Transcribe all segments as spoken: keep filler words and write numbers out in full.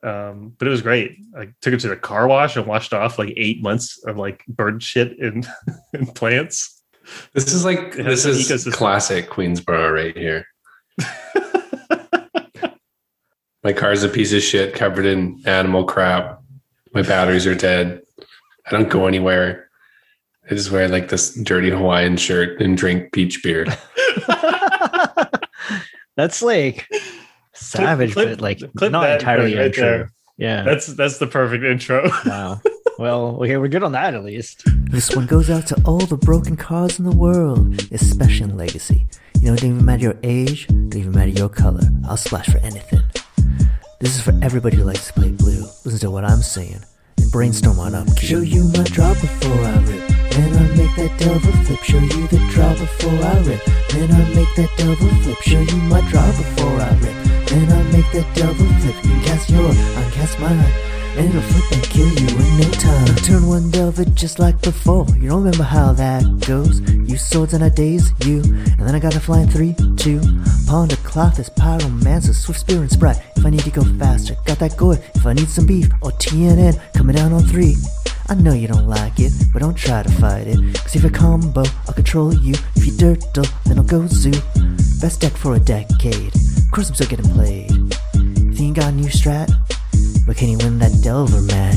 Um, but it was great. I took it to the car wash and washed off like eight months of like bird shit in, in plants. This is like, this is ecosystem. Classic Queensboro right here. My car's a piece of shit covered in animal crap. My batteries are dead. I don't go anywhere. I just wear like this dirty Hawaiian shirt and drink peach beer. That's like savage, clip, but like clip not entirely right untrue. There. Yeah. That's that's the perfect intro. Wow. Well, okay, we're good on that at least. This one goes out to all the broken cars in the world, especially in Legacy. You know, it doesn't even matter your age, it doesn't even matter your color. I'll splash for anything. This is for everybody who likes to play blue. Listen to what I'm saying and brainstorm on up. Show you my drop before I rip. Then I make that devil flip. Show you the drop before I rip. Then I make that devil flip. Show you my drop before I rip. Then I make that devil flip. You cast your, I cast mine. And it'll flip and kill you in no time. Turn one velvet just like before. You don't remember how that goes. Use swords and I daze you. And then I got a flying three, two. Pond of cloth is pyromancer. Swift spear and sprite if I need to go faster. Got that gourd if I need some beef. Or T N N coming down on three. I know you don't like it, but don't try to fight it. Cause if you combo, I'll control you. If you dirtle, then I'll go zoo. Best deck for a decade. Of course I'm still getting played. You think you got a new strat? But can you win that Delver match?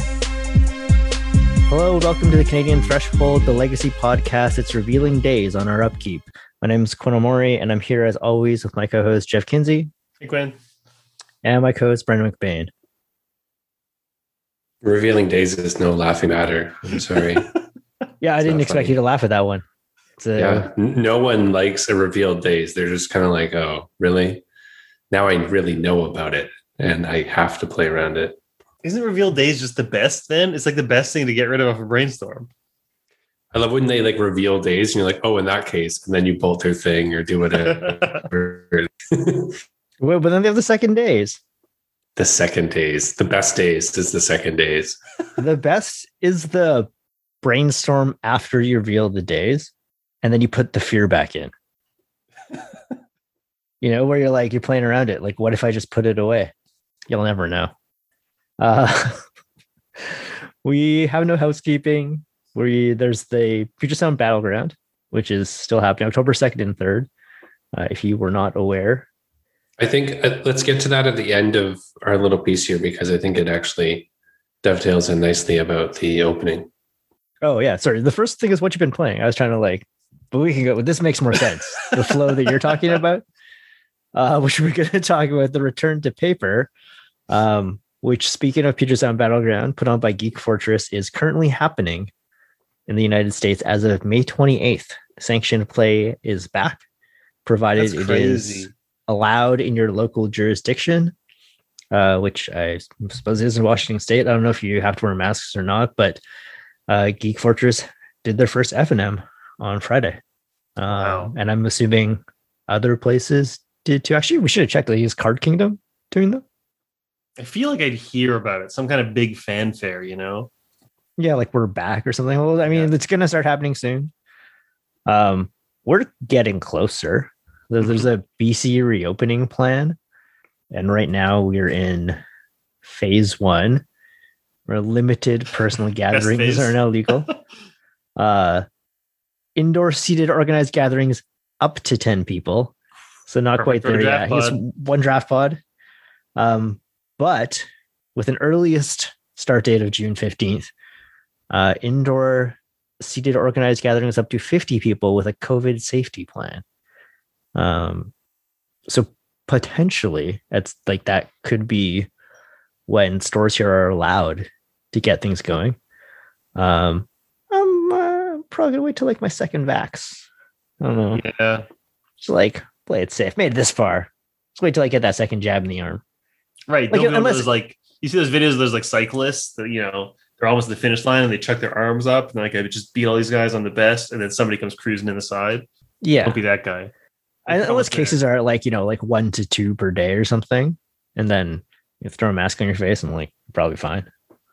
Hello, welcome to the Canadian Threshold, the Legacy podcast. It's revealing days on our upkeep. My name is Quinn Omori, and I'm here as always with my co-host Jeff Kinsey. Hey, Quinn. And my co-host Brendan McBain. Revealing days is no laughing matter. I'm sorry. Yeah, I didn't expect funny. you to laugh at that one. It's a, yeah, no one likes a revealed days. They're just kind of like, oh, really? Now I really know about it. And I have to play around it. Isn't revealed days just the best then? It's like the best thing to get rid of a brainstorm. I love when they like reveal days and you're like, oh, in that case, and then you bolt their thing or do whatever. Well, but then they have the second days. The second days. The best days is the second days. The best is the brainstorm after you reveal the days, and then you put the fear back in. You know, where you're like, you're playing around it. Like, what if I just put it away? You'll never know. Uh, we have no housekeeping. We There's the Puget Sound Battleground, which is still happening October second and third, uh, if you were not aware. I think uh, let's get to that at the end of our little piece here, because I think it actually dovetails in nicely about the opening. Oh, yeah. Sorry. The first thing is what you've been playing. I was trying to like, but we can go. This makes more sense. The flow that you're talking about. Uh, which we're going to talk about the return to paper, um, which, speaking of Puget Sound Battleground, put on by Geek Fortress, is currently happening in the United States as of May twenty-eighth. Sanctioned play is back, provided it is allowed in your local jurisdiction, uh, which I suppose is in Washington State. I don't know if you have to wear masks or not, but uh, Geek Fortress did their first F N M on Friday. Uh, wow. And I'm assuming other places did too. Actually, we should have checked. Like, is Card Kingdom doing them? I feel like I'd hear about it. Some kind of big fanfare, you know? Yeah, like we're back or something. Well, I mean, yeah. It's going to start happening soon. Um, we're getting closer. There's a B C reopening plan. And right now we're in phase one, where limited personal gatherings are now legal. uh, indoor seated organized gatherings up to ten people. So not Perfect quite there yet. I guess one draft pod. Um, but with an earliest start date of June fifteenth, uh, indoor seated organized gatherings up to fifty people with a COVID safety plan. Um, so potentially that's like, that could be when stores here are allowed to get things going. Um, I'm uh, probably gonna wait till like my second vax. I don't know. Yeah. Just like, play it safe. Made it this far. Let's wait till I get that second jab in the arm. Right. Like, unless those, like, you see those videos, there's like cyclists that, you know, they're almost at the finish line and they chuck their arms up and like, I would just beat all these guys on the best, and then somebody comes cruising in the side. Yeah. Don't be that guy. I, unless cases are like, you know, like one to two per day or something. And then you throw a mask on your face and like, you're probably fine.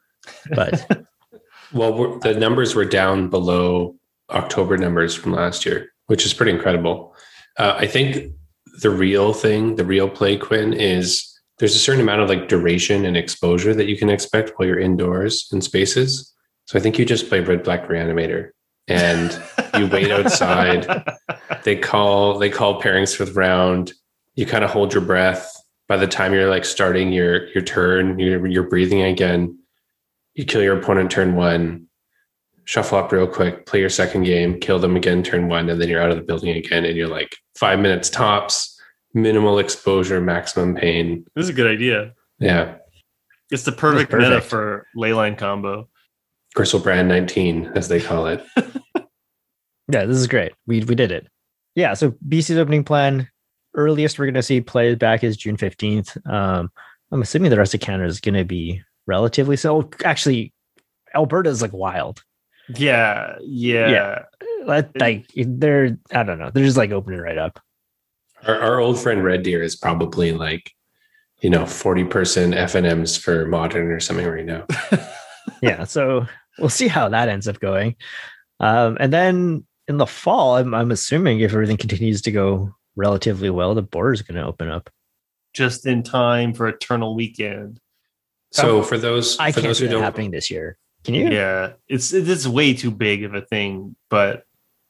But well, we're, the numbers were down below October numbers from last year, which is pretty incredible. Uh, I think the real thing, the real play, Quinn, is there's a certain amount of like duration and exposure that you can expect while you're indoors in spaces. So I think you just play Red Black Reanimator and you wait outside. They call they call pairings for the round. You kind of hold your breath. By the time you're like starting your your turn, you're you're breathing again. You kill your opponent turn one, shuffle up real quick, play your second game, kill them again turn one, and then you're out of the building again. And you're like five minutes tops, minimal exposure, maximum pain. This is a good idea. Yeah. It's the perfect, perfect. meta for leyline combo. Griselbrand nineteen, as they call it. Yeah, this is great. We we did it. Yeah, so B C's opening plan, earliest we're going to see play back is June fifteenth. Um, I'm assuming the rest of Canada is going to be relatively so. Actually, Alberta is like wild. Yeah, yeah. yeah. Like they're, I don't know. They're just like opening right up. Our, our old friend Red Deer is probably like, you know, forty person F N Ms for Modern or something right now. Yeah, so we'll see how that ends up going. Um, and then in the fall, I'm, I'm assuming if everything continues to go relatively well, the border is going to open up just in time for Eternal Weekend. So um, for those, I for can't those see who that don't happening this year. Can you? Yeah, it's it's way too big of a thing, but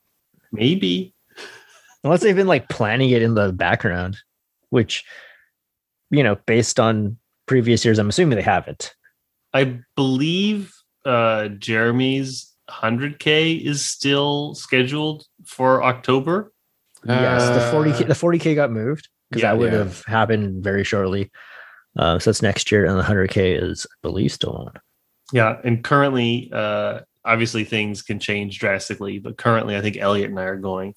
maybe unless they've been like planning it in the background, which, you know, based on previous years, I'm assuming they haven't. I believe uh, Jeremy's one hundred K is still scheduled for October. Uh, yes, the forty K, the forty K got moved because yeah, that would yeah. have happened very shortly. Uh, so that's next year, and the one hundred K is, I believe, still on. Yeah, and currently, uh, obviously things can change drastically, but currently I think Elliot and I are going.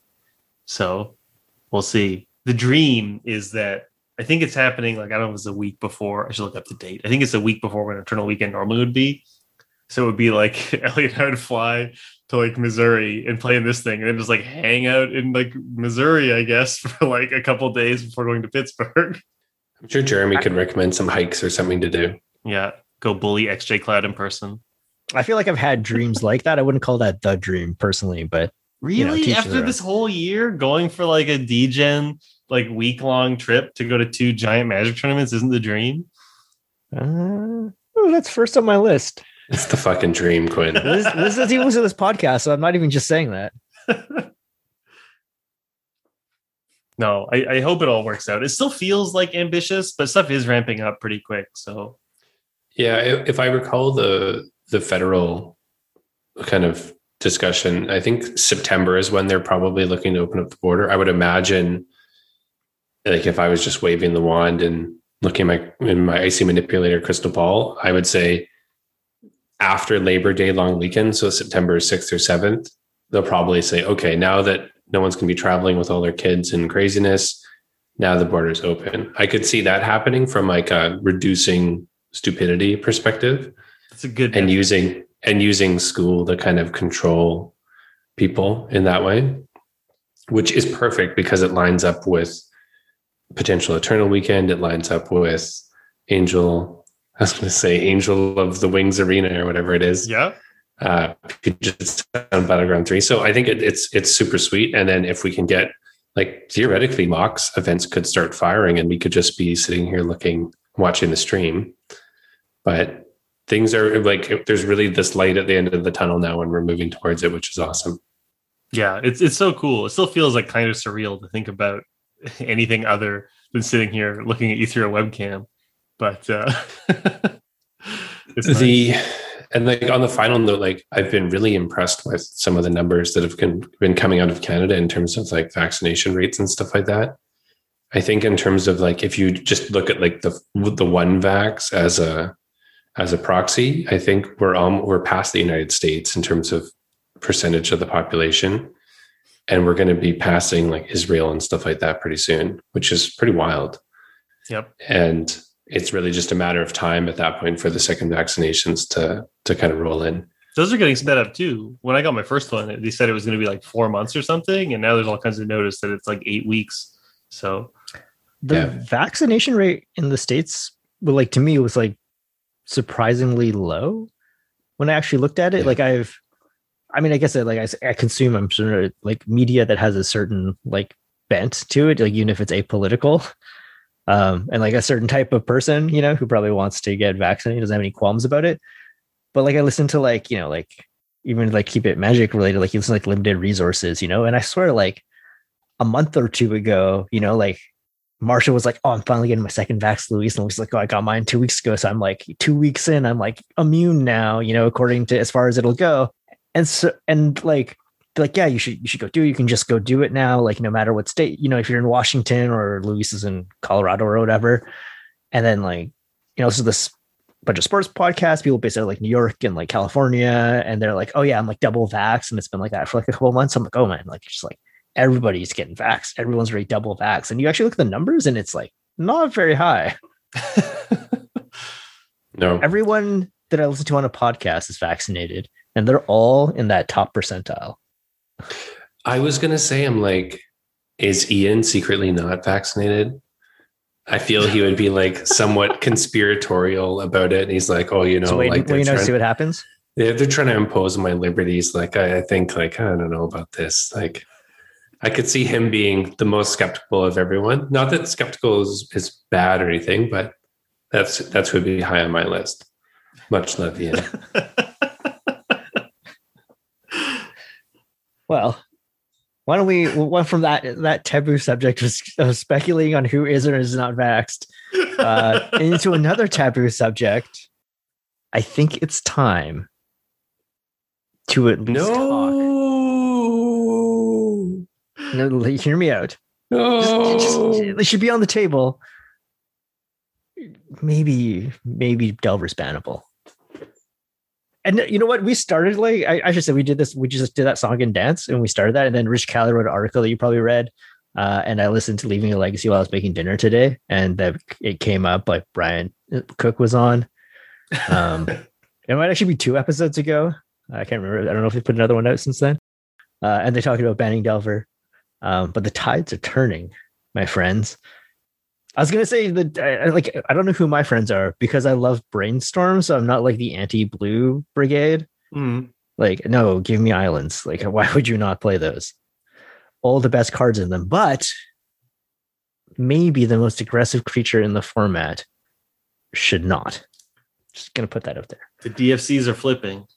So we'll see. The dream is that I think it's happening, like, I don't know if it's a week before. I should look up the date. I think it's a week before when Eternal Weekend normally would be. So it would be like Elliot and I would fly to like Missouri and play in this thing and then just like hang out in like Missouri, I guess, for like a couple of days before going to Pittsburgh. I'm sure Jeremy could recommend some hikes or something to do. Yeah. Go bully X J Cloud in person. I feel like I've had dreams like that. I wouldn't call that the dream personally, but really, you know, after this whole year going for like a D-Gen like week long trip to go to two giant Magic tournaments isn't the dream. Uh, oh, that's first on my list. It's the fucking dream, Quinn. This, this is even to this podcast, so I'm not even just saying that. No, I, I hope it all works out. It still feels like ambitious, but stuff is ramping up pretty quick. So, yeah, if, if I recall the the federal kind of discussion, I think September is when they're probably looking to open up the border. I would imagine, like, if I was just waving the wand and looking at my in my icy manipulator crystal ball, I would say after Labor Day long weekend, so September sixth or seventh, they'll probably say, okay, now that no one's going to be traveling with all their kids and craziness, now the border's open. I could see that happening from like a reducing stupidity perspective. That's a good and using and using school to kind of control people in that way, which is perfect because it lines up with potential Eternal Weekend. It lines up with Angel, I was going to say Angel of the Wings Arena or whatever it is. Yeah. Uh, just on Battleground three. So I think it, it's it's super sweet. And then if we can get, like, theoretically, Mox events could start firing and we could just be sitting here looking, watching the stream. But things are like, there's really this light at the end of the tunnel now and we're moving towards it, which is awesome. Yeah, it's it's so cool. It still feels like kind of surreal to think about anything other than sitting here looking at you through a webcam. But uh, it's the nice. And like on the final note, like I've been really impressed with some of the numbers that have been coming out of Canada in terms of like vaccination rates and stuff like that. I think in terms of like, if you just look at like the the one vax as a as a proxy, I think we're um we're past the United States in terms of percentage of the population, and we're going to be passing like Israel and stuff like that pretty soon, which is pretty wild. Yep. And it's really just a matter of time at that point for the second vaccinations to to kind of roll in. Those are getting sped up too. When I got my first one, they said it was going to be like four months or something, and now there's all kinds of notice that it's like eight weeks. So the yeah. vaccination rate in the States, well, like to me, it was like surprisingly low when I actually looked at it. Yeah. Like I've, I mean, I guess I, like I, I consume, I'm sure, like media that has a certain like bent to it, like even if it's apolitical. Um, and like a certain type of person, you know, who probably wants to get vaccinated, doesn't have any qualms about it. But like I listen to like, you know, like even like Keep It Magic related, like you listen to like Limited Resources, you know, and I swear like a month or two ago, you know, like Marsha was like, oh, I'm finally getting my second vax, Luis. And Luis was like, oh, I got mine two weeks ago. So I'm like two weeks in, I'm like immune now, you know, according to as far as it'll go. And so, and like, like, yeah, you should, you should go do it. You can just go do it now. Like, no matter what state, you know, if you're in Washington or Luis is in Colorado or whatever. And then like, you know, so this bunch of sports podcasts, people based out of like New York and like California. And they're like, oh yeah, I'm like double vax. And it's been like that for like a couple of months. I'm like, oh man, like, it's just like, everybody's getting vaxxed. Everyone's already double vax. And you actually look at the numbers and it's like not very high. No. Everyone that I listen to on a podcast is vaccinated and they're all in that top percentile. I was going to say, I'm like, is Ian secretly not vaccinated? I feel he would be like somewhat conspiratorial about it. And he's like, oh, you know, so wait, like wait, you know, trying, see what happens. They're, they're trying to impose my liberties. Like, I, I think like, I don't know about this. Like, I could see him being the most skeptical of everyone. Not that skeptical is, is bad or anything, but that's that's would be high on my list. Much love, Ian. Well, why don't we went from that that taboo subject of, of speculating on who is or is not vaxxed uh, into another taboo subject. I think it's time to at least no. talk. No, hear me out. No. Just, just, they should be on the table. Maybe, maybe Delver's bannable. And you know what? We started like I, I should say we did this. We just did that song and dance, and we started that. And then Rich Calley wrote an article that you probably read. Uh, and I listened to Leaving a Legacy while I was making dinner today, and that it came up like Brian Cook was on. Um, it might actually be two episodes ago. I can't remember. I don't know if they put another one out since then. Uh, and they talked about banning Delver. Um, but the tides are turning, my friends. I was gonna say that I, like I don't know who my friends are because I love Brainstorm, so I'm not like the anti-blue brigade. Mm. Like, no, give me islands. Like, why would you not play those? All the best cards in them, but maybe the most aggressive creature in the format should not. Just gonna put that out there. The D F Cs are flipping.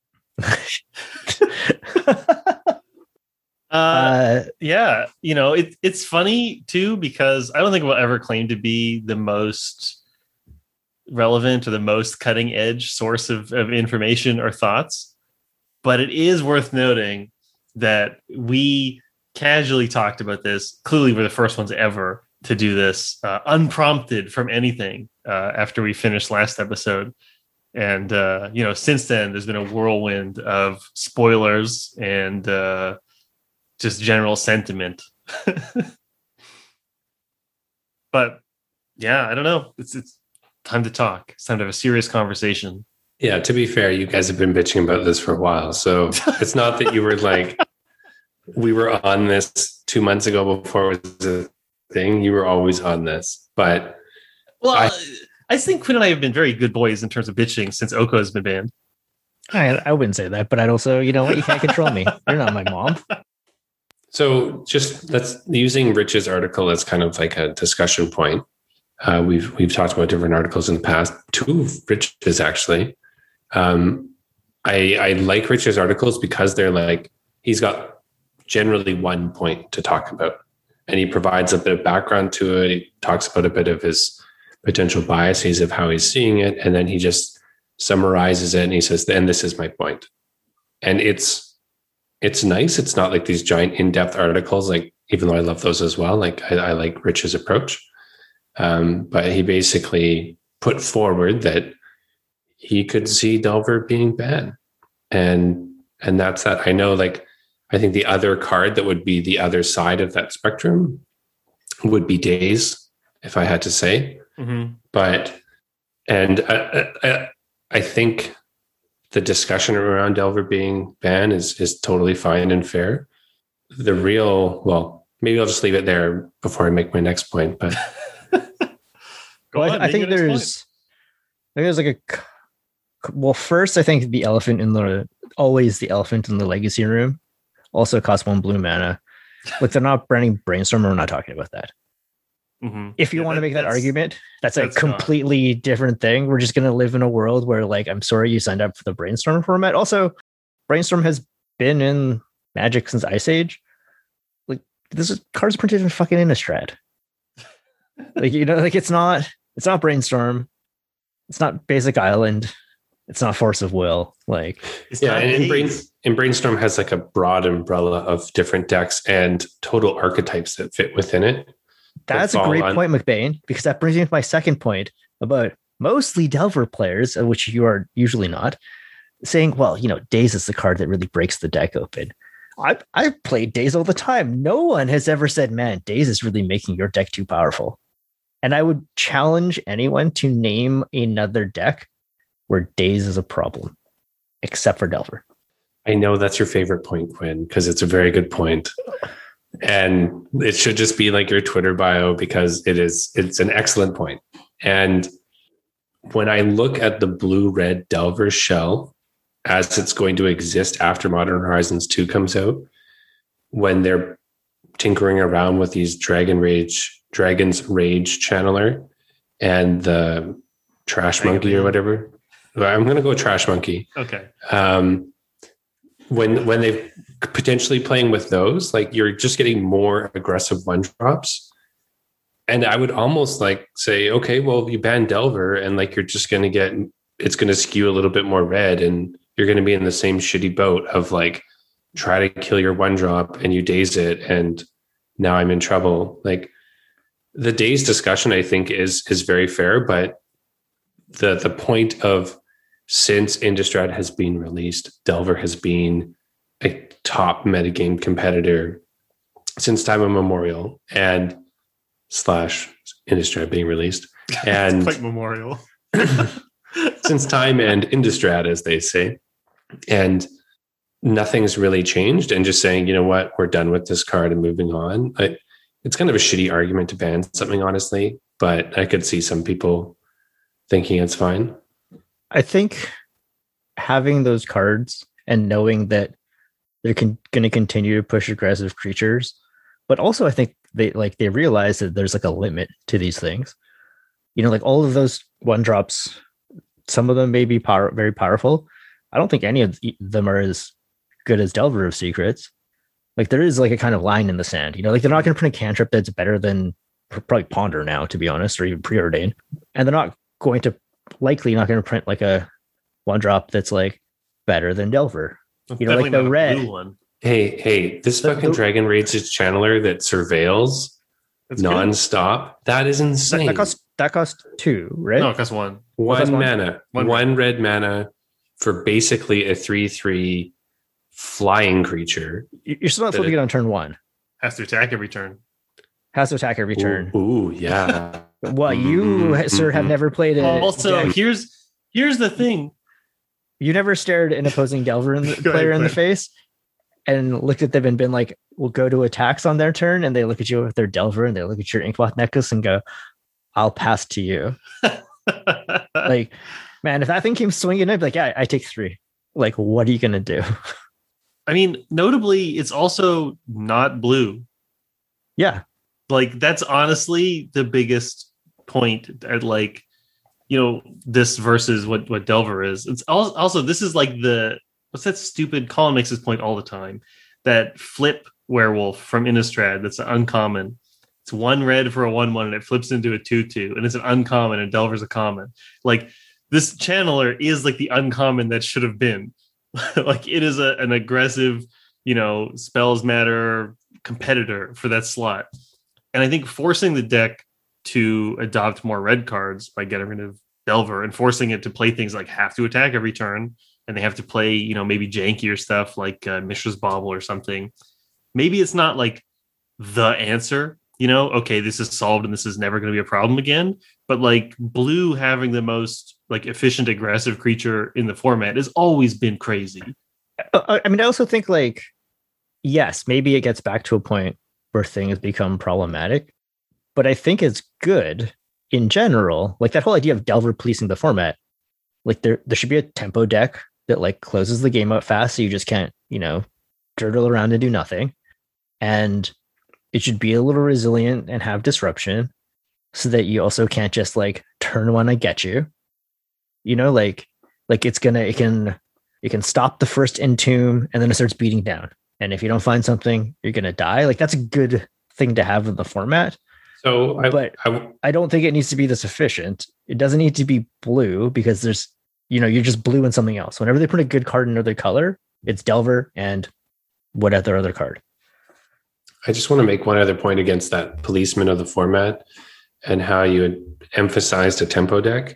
Uh, uh, yeah, you know, it, it's funny too, because I don't think we'll ever claim to be the most relevant or the most cutting edge source of, of information or thoughts. But it is worth noting that we casually talked about this. Clearly, we're the first ones ever to do this uh, unprompted from anything uh, after we finished last episode. And, uh, you know, since then, there's been a whirlwind of spoilers and, uh, just general sentiment. But yeah, I don't know. It's it's time to talk. It's time to have a serious conversation. Yeah, to be fair, you guys have been bitching about this for a while. So it's not that you were like, we were on this two months ago before it was a thing. You were always on this. But well, I, I think Quinn and I have been very good boys in terms of bitching since Oko has been banned. I, I wouldn't say that, but I'd also, you know what? You can't control me. You're not my mom. So just that's using Rich's article as kind of like a discussion point. Uh, we've we've talked about different articles in the past. Two of Rich's actually. Um, I I like Rich's articles because they're like he's got generally one point to talk about, and he provides a bit of background to it. He talks about a bit of his potential biases of how he's seeing it, and then he just summarizes it and he says, "Then this is my point," and it's. It's nice. It's not like these giant in-depth articles, like even though I love those as well. Like I, I like Rich's approach. Um, but he basically put forward that he could see Delver being banned. And and that's that. I know like I think the other card that would be the other side of that spectrum would be Daze, if I had to say. Mm-hmm. But and I, I, I think the discussion around Delver being banned is is totally fine and fair. The real, well, maybe I'll just leave it there before I make my next point. But well, on, I, I think there's, I think there's like a, well, first I think the elephant in the always the elephant in the legacy room also costs one blue mana. Like they're not branding Brainstorm. We're not talking about that. Mm-hmm. If you Yeah, want to that- make that that's- argument, that's a that's gone. completely different thing. We're just going to live in a world where, like, I'm sorry you signed up for the Brainstorm format. Also, Brainstorm has been in Magic since Ice Age. Like, this is cards printed in fucking Innistrad. Like, you know, like it's not, it's not Brainstorm. It's not Basic Island. It's not Force of Will. Like, It's Yeah, not and, and, Brain, days. and Brainstorm has like a broad umbrella of different decks and total archetypes that fit within it. that's a fall great on- point, McBain, because that brings me to my second point about mostly Delver players, of which you are usually not, saying, well, you know, Daze is the card that really breaks the deck open. I I played Daze all the time. No one has ever said, man, Daze is really making your deck too powerful. And I would challenge anyone to name another deck where Daze is a problem, except for Delver. I know that's your favorite point, Quinn, because it's a very good point. And it should just be like your Twitter bio because it is it's an excellent point. And when I look at the blue-red Delver shell as it's going to exist after Modern Horizons two comes out, when they're tinkering around with these Dragon Rage, Dragon's Rage channeler and the Trash Dragon Monkey or Man. whatever. I'm going to go Trash Monkey. Okay. Um, when when they potentially playing with those, like you're just getting more aggressive one drops. And I would almost like say, okay, well, you ban Delver and like you're just going to get, it's going to skew a little bit more red and you're going to be in the same shitty boat of like try to kill your one drop and you daze it and now I'm in trouble. Like the daze discussion, I think is is very fair, but the the point of since Innistrad has been released, Delver has been a top metagame competitor since time immemorial and slash Innistrad being released. And Quite memorial. since time and Innistrad, as they say. And nothing's really changed. And just saying, you know what, we're done with this card and moving on. I, it's kind of a shitty argument to ban something, honestly, but I could see some people thinking it's fine. I think having those cards and knowing that they're con- going to continue to push aggressive creatures, but also I think they like they realize that there's like a limit to these things. You know, like all of those one drops, some of them may be power- very powerful. I don't think any of them are as good as Delver of Secrets. Like there is like a kind of line in the sand. You know, like they're not going to print a cantrip that's better than probably Ponder now, to be honest, or even Preordain, and they're not going to likely not going to print like a one drop that's like better than Delver. You know, like Definitely the not a red. blue one. Hey, hey, this The- fucking the- Dragon Rage's channeler that surveils That's good. nonstop, that is That, insane. that costs that costs two, right? No, it costs one. one that's one- mana, one one, red mana for basically a three three flying creature. You- You're still not supposed to get on turn one. Has to attack every turn. Has to attack every turn. Ooh, ooh, yeah. Well, you, Mhm, sir, have mhm. never played it. Also, here's here's the thing. You never stared an opposing Delver in the, Go player ahead, in the Quinn. face and looked at them and been like, we'll go to attacks on their turn. And they look at you with their Delver and they look at your Inkmoth necklace and go, I'll pass to you. Like, man, if that thing came swinging, I'd be like, yeah, I take three. Like, what are you going to do? I mean, notably, it's also not blue. Yeah. Like that's honestly the biggest point at like, you know, this versus what what Delver is. It's also, also this is like the what's that stupid Colin makes this point all the time, that flip werewolf from Innistrad that's uncommon. It's one red for a one one and it flips into a two two and it's an uncommon and Delver's a common. Like this channeler is like the uncommon that should have been. Like it is a, an aggressive, you know, spells matter competitor for that slot. And I think forcing the deck to adopt more red cards by getting rid of Delver and forcing it to play things like have to attack every turn and they have to play, you know, maybe jankier stuff like uh, Mishra's Bauble or something. Maybe it's not like the answer, you know, okay, this is solved and this is never going to be a problem again. But like blue having the most like efficient, aggressive creature in the format has always been crazy. Uh, I mean, I also think like, yes, maybe it gets back to a point where things become problematic, but I think it's good in general. Like that whole idea of Delver policing the format, like there, there should be a tempo deck that like closes the game up fast. So you just can't, you know, dirtle around and do nothing. And it should be a little resilient and have disruption. so that you also can't just like turn one and get you. You know, like like it's gonna it can it can stop the first entomb and then it starts beating down. And if you don't find something, you're gonna die. Like that's a good thing to have in the format. So, I, but I, I don't think it needs to be this efficient. It doesn't need to be blue because there's, you know, you're just blue and something else. Whenever they put a good card in another color, it's Delver and what other other card. I just want to make one other point against that policeman of the format and how you had emphasized a tempo deck.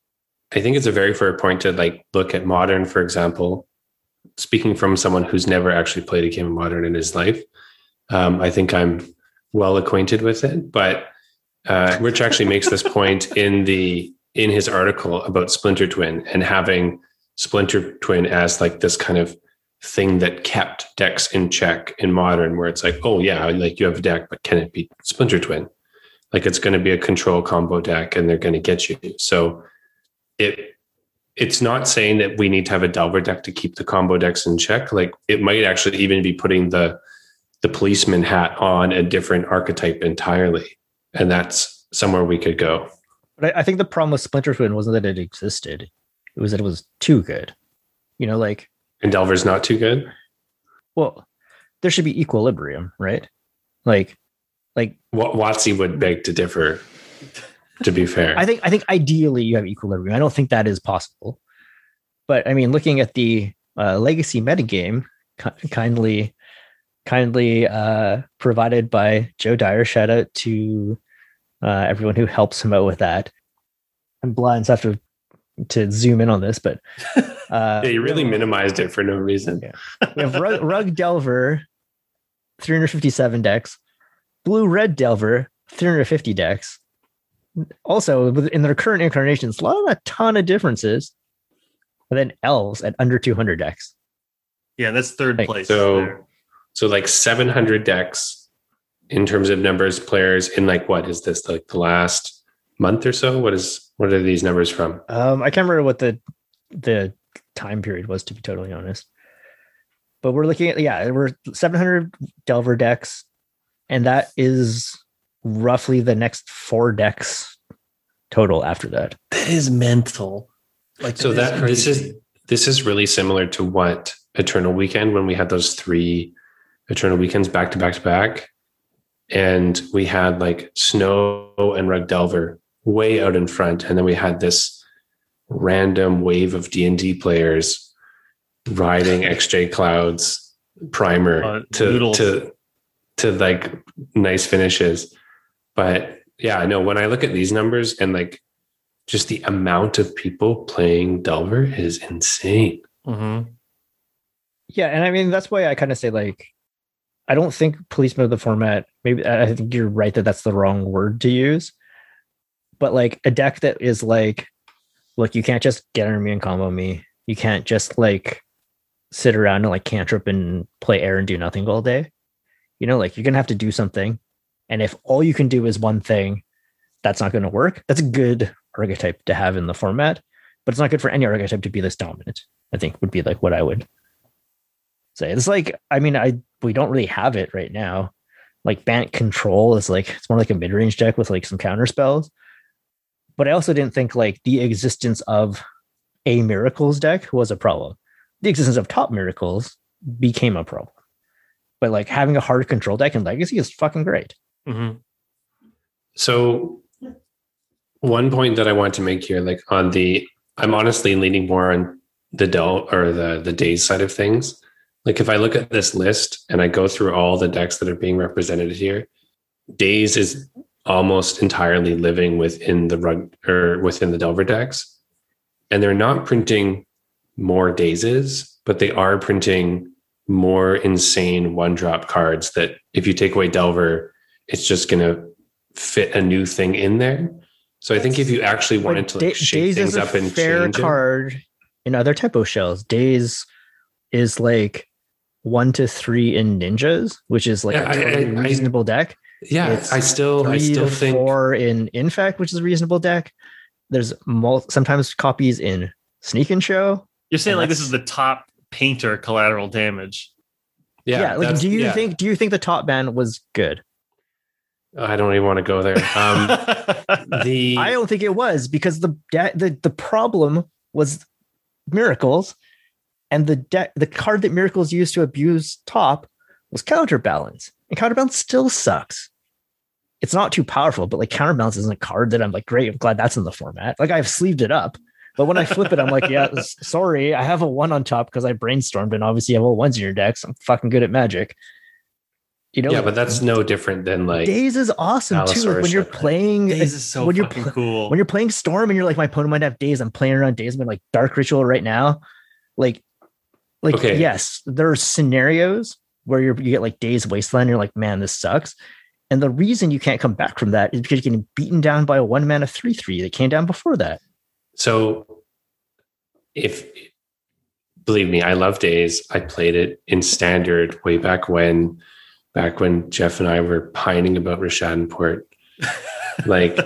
I think it's a very fair point to like look at Modern, for example. Speaking from someone who's never actually played a game of Modern in his life, um, I think I'm well acquainted with it. But uh, Rich actually makes this point in the in his article about Splinter Twin and having Splinter Twin as like this kind of thing that kept decks in check in Modern, where it's like, oh yeah, like you have a deck, but can it be Splinter Twin? Like it's going to be a control combo deck and they're going to get you. So it it's not saying that we need to have a Delver deck to keep the combo decks in check. Like it might actually even be putting the the policeman hat on a different archetype entirely. And that's somewhere we could go. But I, I think the problem with Splinter Twin wasn't that it existed. It was that it was too good. You know, like... And Delver's not too good? Well, there should be equilibrium, right? Like... like WotC would beg to differ, to be fair. I think I think ideally you have equilibrium. I don't think that is possible. But, I mean, looking at the uh, Legacy metagame, ki- kindly... kindly uh, provided by Joe Dyer. Shout out to uh, everyone who helps him out with that. I'm blind, so I have to, to zoom in on this, but uh, yeah, you really minimized it for no reason. Yeah. We have Rug, Rug Delver, three hundred fifty-seven decks, Blue Red Delver, three hundred fifty decks. Also, in their current incarnations, a lot of a ton of differences. And then Elves at under two hundred decks. Yeah, that's third Like, place. So. there. So like seven hundred decks in terms of numbers players in like, what is this, like the last month or so? What is, what are these numbers from? Um, I can't remember what the the time period was, to be totally honest. But we're looking at, yeah, we're seven hundred Delver decks, and that is roughly the next four decks total after that. That is mental. Like So that, this is, this is really similar to what Eternal Weekend, when we had those three Eternal Weekends back to back to back. And we had like Snow and Rug Delver way out in front. And then we had this random wave of D and D players riding X J Cloud's primer Uh, to, noodles. to, to like nice finishes. But yeah, no, when I look at these numbers and like just the amount of people playing Delver is insane. Mm-hmm. Yeah, and I mean, that's why I kind of say, like, I don't think policeman of the format, maybe I think you're right that that's the wrong word to use. But like a deck that is like, look, you can't just get under me and combo me. You can't just like sit around and like cantrip and play air and do nothing all day. You know, like you're going to have to do something. And if all you can do is one thing, that's not going to work. That's a good archetype to have in the format, but it's not good for any archetype to be this dominant, I think would be like what I would say. It's like, I mean, I we don't really have it right now. Like Bant Control is like, it's more like a mid-range deck with like some counter spells. But I also didn't think like the existence of a Miracles deck was a problem. The existence of top Miracles became a problem. But like having a hard control deck in Legacy is fucking great. Mm-hmm. So one point that I want to make here, like on the, I'm honestly leaning more on the Del or the the Days side of things. Like if I look at this list and I go through all the decks that are being represented here, Days is almost entirely living within the rug or within the Delver decks. And they're not printing more Dazes, but they are printing more insane one-drop cards that if you take away Delver, it's just going to fit a new thing in there. So I think if you actually wanted But to like Da- shake Days things is a up and fair change it, card in other typo shells. Days is like one to three in ninjas, which is like Yeah, a I- totally I- I- reasonable deck. yeah, It's I still, I Three still to think, four in Infect, which is a reasonable deck. There's mul- sometimes copies in Sneak and Show. You're saying And like this that's- is the top painter collateral damage. yeah, Yeah, like that's- do you yeah. think do you think the top ban was good? I don't even want to go there. Um, the I don't think it was because the de- the the problem was Miracles, and the de- the card that Miracles used to abuse top was Counterbalance, and Counterbalance still sucks. It's not too powerful, but like Counterbalance isn't a card that I'm like, great, I'm glad that's in the format. Like I've sleeved it up, but when I flip it, I'm like, yeah, s- sorry, I have a one on top because I brainstormed, and obviously you have all ones in your decks. I'm fucking good at Magic. You know, yeah, but that's no different than like Days is awesome too. Like when Allosaurus you're shit. playing, Days is so when you're fucking pl- cool. when you're playing Storm and you're like, my opponent might have Days. I'm playing around Days, but like Dark Ritual right now, like, like Okay. yes, there are scenarios where you're, you get like Days Wasteland. And you're like, man, this sucks. And the reason you can't come back from that is because you're getting beaten down by a one mana three three that came down before that. So if believe me, I love Days. I played it in standard way back when, back when Jeff and I were pining about Rashadenport. Like,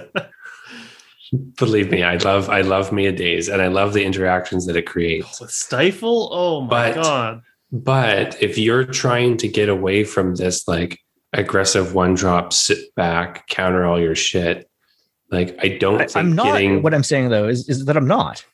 believe me, I love I love me a Days, and I love the interactions that it creates. With Stifle? Oh my But- god. But if you're trying to get away from this like aggressive one drop, sit back, counter all your shit, like I don't I, think I'm not. getting What I'm saying though is, is that I'm not.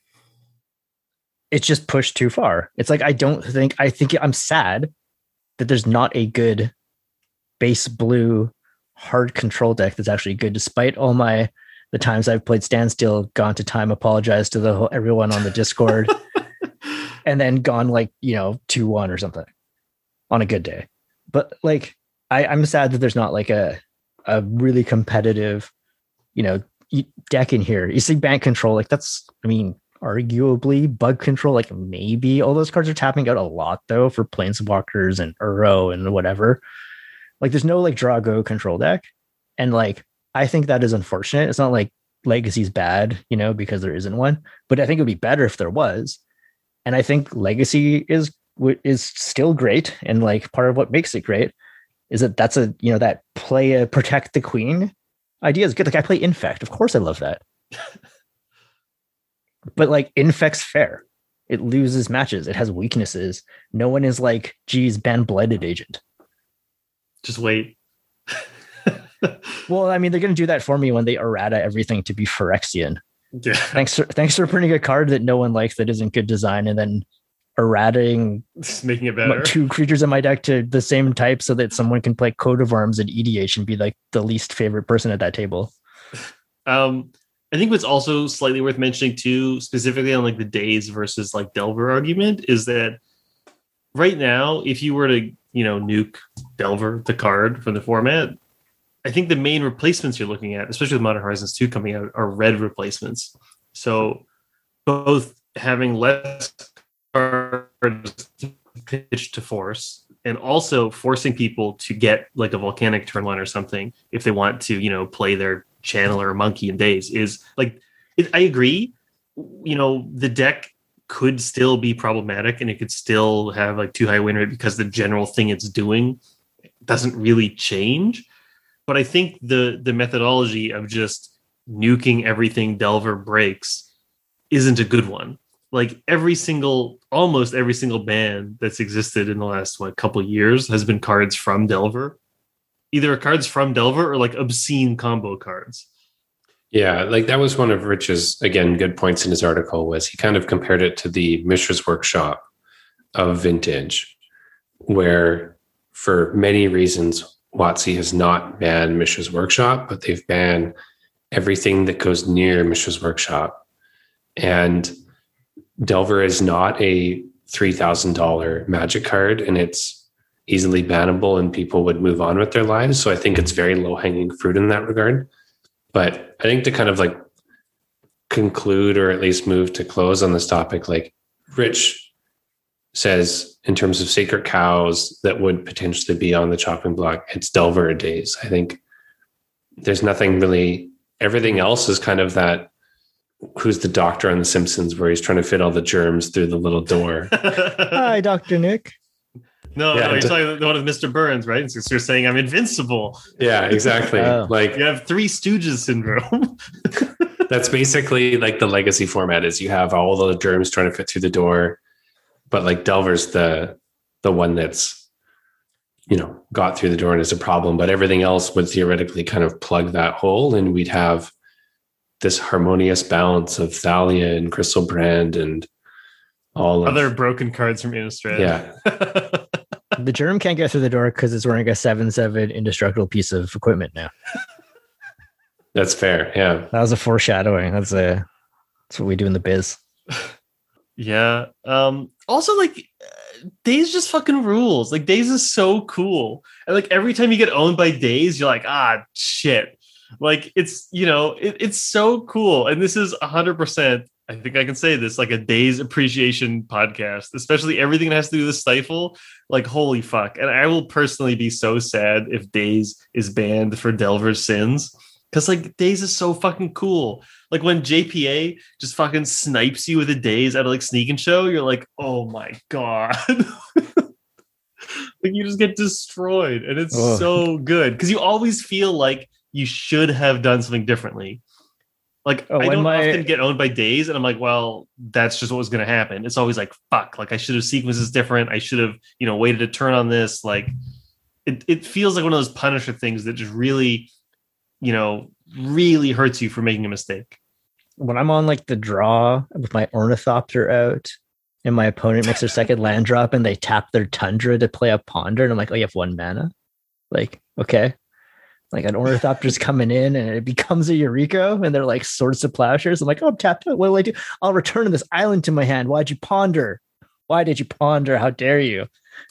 It's just pushed too far. It's like I don't think. I think I'm sad that there's not a good base blue hard control deck that's actually good, despite all my the times I've played Standstill, gone to time, apologized to the whole, everyone on the Discord, and then gone like you know two one or something on a good day. But like I, I'm sad that there's not like a a really competitive, you know, deck in here. You see bank control, like that's, I mean, arguably bug control, like maybe all those cards are tapping out a lot though for planeswalkers and Uro and whatever. Like there's no like draw go control deck. And like, I think that is unfortunate. It's not like Legacy's bad, you know, because there isn't one, but I think it would be better if there was. And I think Legacy is, is still great. And like part of what makes it great is that that's a, you know, that play a protect the queen idea is good. Like I play Infect. Of course I love that. But like Infect's fair. It loses matches. It has weaknesses. No one is like, geez, ban Blighted Agent. Just wait. Well, I mean, they're going to do that for me when they errata everything to be Phyrexian. Yeah. Thanks for, thanks for printing a card that no one likes that isn't good design and then errating Just making it better. two creatures in my deck to the same type so that someone can play Coat of Arms and E D H and be like the least favorite person at that table. Um, I think what's also slightly worth mentioning too, specifically on like the Days versus like Delver argument, is that right now, if you were to, you know, nuke Delver, the card from the format, I think the main replacements you're looking at, especially with Modern Horizons two coming out, are red replacements. So both having less cards to pitch to force and also forcing people to get like a volcanic turn one or something if they want to, you know, play their Channeler Monkey in Days is like, it, I agree. You know, the deck could still be problematic and it could still have like too high win rate because the general thing it's doing doesn't really change. But I think the the methodology of just nuking everything Delver breaks isn't a good one. Like every single, almost every single ban that's existed in the last what couple of years has been cards from Delver, either cards from Delver or like obscene combo cards. Yeah, like that was one of Rich's, again, good points in his article was he kind of compared it to the Mishra's Workshop of Vintage, where for many reasons, WotC has not banned Mishra's Workshop, but they've banned everything that goes near Mishra's Workshop. And Delver is not a three thousand dollars Magic card, and it's easily bannable and people would move on with their lives. So I think it's very low-hanging fruit in that regard. But I think to kind of like conclude or at least move to close on this topic, like Rich says, in terms of sacred cows that would potentially be on the chopping block, it's Delver Days. I think there's nothing really, everything else is kind of that, who's the doctor on The Simpsons where he's trying to fit all the germs through the little door. Hi, Doctor Nick. No, Yeah, no, you're d- talking about the one of Mister Burns, right? So you're saying I'm invincible. Yeah, exactly. Oh. Like You have Three Stooges syndrome. that's basically like the legacy format is you have all the germs trying to fit through the door, but like Delver's the the one that's you know, got through the door and is a problem, but everything else would theoretically kind of plug that hole, and we'd have this harmonious balance of Thalia and Crystal Brand and all of, other broken cards from Innistrad. Yeah. The germ can't get through the door because it's wearing a seven seven indestructible piece of equipment now. That's fair. Yeah. That was a foreshadowing. That's a that's what we do in the biz. Yeah. Um, also, like, Daze just fucking rules. Like, Daze is so cool. And like every time you get owned by Daze, you're like, ah, shit. Like, it's, you know, it, it's so cool. And this is one hundred percent, I think I can say this, like a Daze appreciation podcast, especially everything that has to do with Stifle. Like, holy fuck. And I will personally be so sad if Daze is banned for Delver's Sins. Because, like, Daze is so fucking cool. Like, when J P A just fucking snipes you with a Daze out of, like, Sneak and Show, you're like, oh, my God. Like, you just get destroyed. And it's Ugh. so good. Because you always feel like you should have done something differently. Like, Oh, I when don't my- often get owned by Daze, and I'm like, well, that's just what was going to happen. It's always like, fuck. Like, I should have sequenced this different. I should have, you know, waited a turn on this. Like, it, it feels like one of those Punisher things that just really... you know, really hurts you for making a mistake. When I'm on like the draw with my Ornithopter out and my opponent makes their second land drop and they tap their Tundra to play a Ponder, and I'm like, oh, you have one mana? Like, okay. Like an Ornithopter's coming in and it becomes a Eureka and they're like Swords to Plowshares. I'm like, oh, I'm tapped out. What do I do? I'll return this island to my hand. Why'd you ponder? Why did you ponder? How dare you?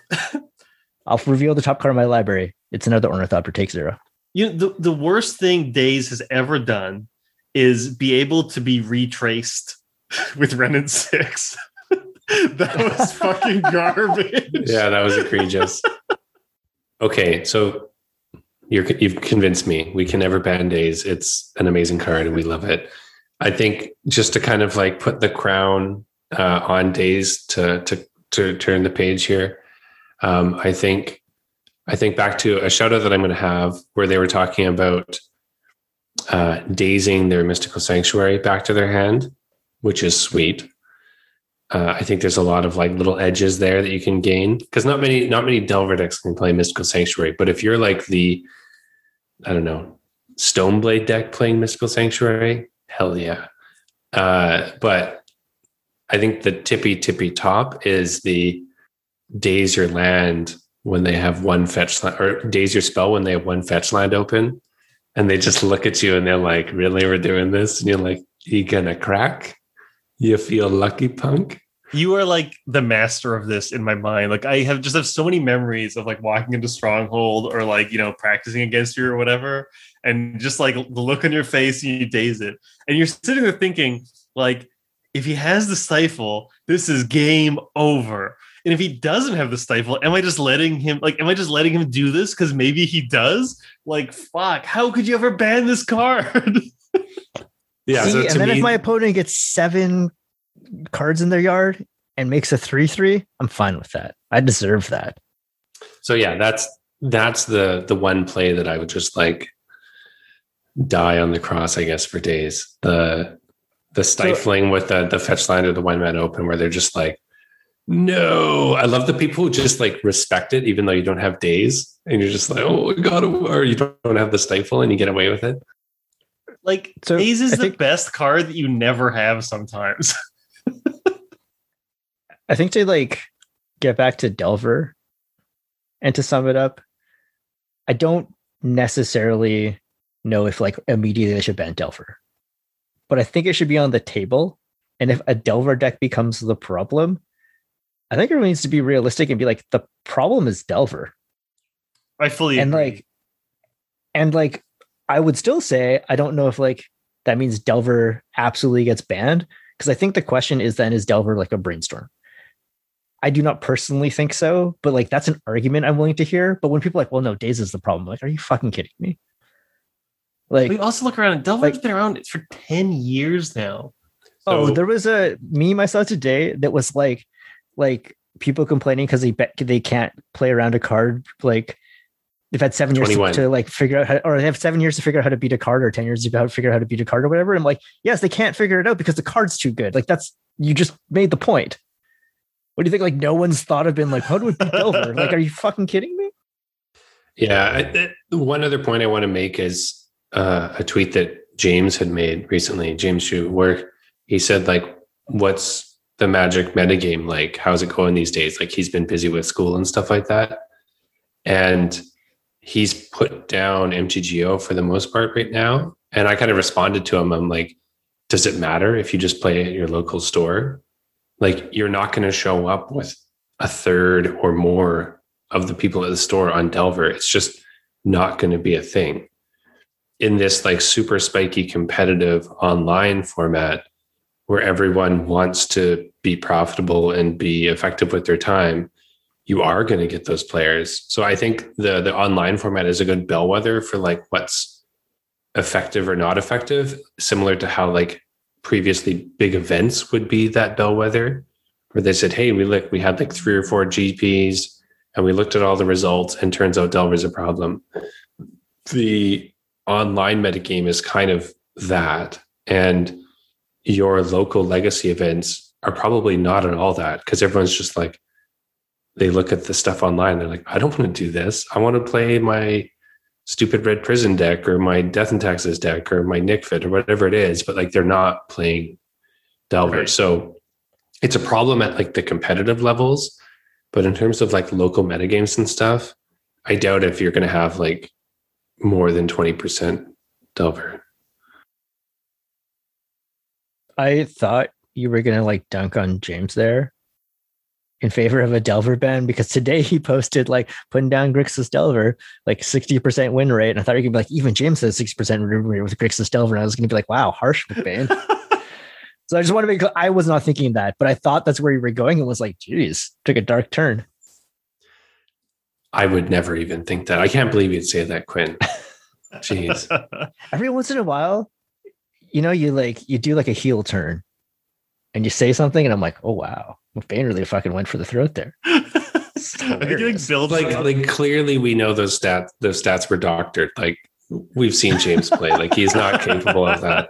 I'll reveal the top card of my library. It's another Ornithopter, take zero. You know, the, the worst thing Daze has ever done is be able to be retraced with Renin six. That was fucking garbage. Yeah, that was egregious. Okay, so you're, you've convinced me. We can never ban Daze. It's an amazing card and we love it. I think just to kind of like put the crown uh, on Daze to, to, to turn the page here, um, I think I think back to a shout out that I'm going to have where they were talking about uh, dazing their Mystical Sanctuary back to their hand, which is sweet. Uh, I think there's a lot of like little edges there that you can gain because not many, not many Delver decks can play Mystical Sanctuary. But if you're like the, I don't know, Stoneblade deck playing Mystical Sanctuary, hell yeah. Uh, but I think the tippy tippy top is the daze your land when they have one fetch land, or daze your spell when they have one fetch land open, and they just look at you and they're like, really, we're doing this? And you're like, you gonna crack? You feel lucky, punk? You are like the master of this in my mind. Like, I have just have so many memories of like walking into Stronghold or like, you know, practicing against you or whatever. And just like the look on your face and you daze it. And you're sitting there thinking like, if he has the Stifle, this is game over. And if he doesn't have the Stifle, am I just letting him like, am I just letting him do this? Cause maybe he does. Like, fuck, how could you ever ban this card? Yeah. See, so and to then me, if my opponent gets seven cards in their yard and makes a three three, I'm fine with that. I deserve that. so yeah, that's that's the the one play that I would just like die on the cross, I guess, for days. The the stifling with the the fetch line or the one man open where they're just like, no. I love the people who just like respect it, even though you don't have days, and you're just like, oh my god, or you don't have the stifle and you get away with it. Like, So, Daze is I the think- best card that you never have sometimes. I think to like get back to Delver and to sum it up, I don't necessarily know if like immediately they should ban Delver, but I think it should be on the table. And if a Delver deck becomes the problem, I think everyone needs to be realistic and be like, the problem is Delver. I fully And agree. like, and like, I would still say, I don't know if like that means Delver absolutely gets banned. Because I think the question is then, is Delver like a brainstorm? I do not personally think so, but like that's an argument I'm willing to hear. But when people are like, well, no, Daze is the problem. I'm like, are you fucking kidding me? Like, we also look around and Delver's like- been around for ten years now. oh, So- there was a meme I saw today that was like, like people complaining because they bet they can't play around a card. Like they've had seven years to, twenty-one to like figure out how, or they have seven years to figure out how to beat a card, or ten years to figure out how to beat a card, or whatever. And I'm like, yes, they can't figure it out because the card's too good. Like that's you just made the point. What do you think? Like no one's thought of been like, how do we beat Delver? Like, are you fucking kidding me? Yeah. I, I, one other point I want to make is uh, a tweet that James had made recently, James Shu, where he said, like, what's the Magic metagame like? How's it going these days? Like, he's been busy with school and stuff like that. And he's put down M T G O for the most part right now. And I kind of responded to him. I'm like, does it matter if you just play at your local store? Like, you're not going to show up with a third or more of the people at the store on Delver. It's just not going to be a thing. In this like super spiky competitive online format where everyone wants to be profitable and be effective with their time, you are going to get those players. So I think the the online format is a good bellwether for like what's effective or not effective, similar to how like previously big events would be that bellwether, where they said, hey, we look, we had like three or four G Ps and we looked at all the results and turns out Delver's a problem. The online metagame is kind of that. And your local legacy events are probably not at all that, because everyone's just like, they look at the stuff online. They're like, I don't want to do this. I want to play my stupid Red Prison deck or my Death and Taxes deck or my Nickfit or whatever it is. But like, they're not playing Delver. Right. So it's a problem at like the competitive levels. But in terms of like local metagames and stuff, I doubt if you're going to have like more than twenty percent Delver. I thought you were going to like dunk on James there in favor of a Delver ban, because today he posted like putting down Grixis Delver, like sixty percent win rate. And I thought you could be like, even James says sixty percent win rate with Grixis Delver. And I was going to be like, wow, harsh, McBain. So I just want to make clear, I was not thinking that, but I thought that's where you were going and was like, geez, took a dark turn. I would never even think that. I can't believe you'd say that, Quinn. Jeez. Every once in a while, you know, you like, you do like a heel turn and you say something and I'm like, oh, wow. McBain really fucking went for the throat there. I think you build like, like clearly we know those stats, those stats were doctored. Like we've seen James play, like he's not capable of that.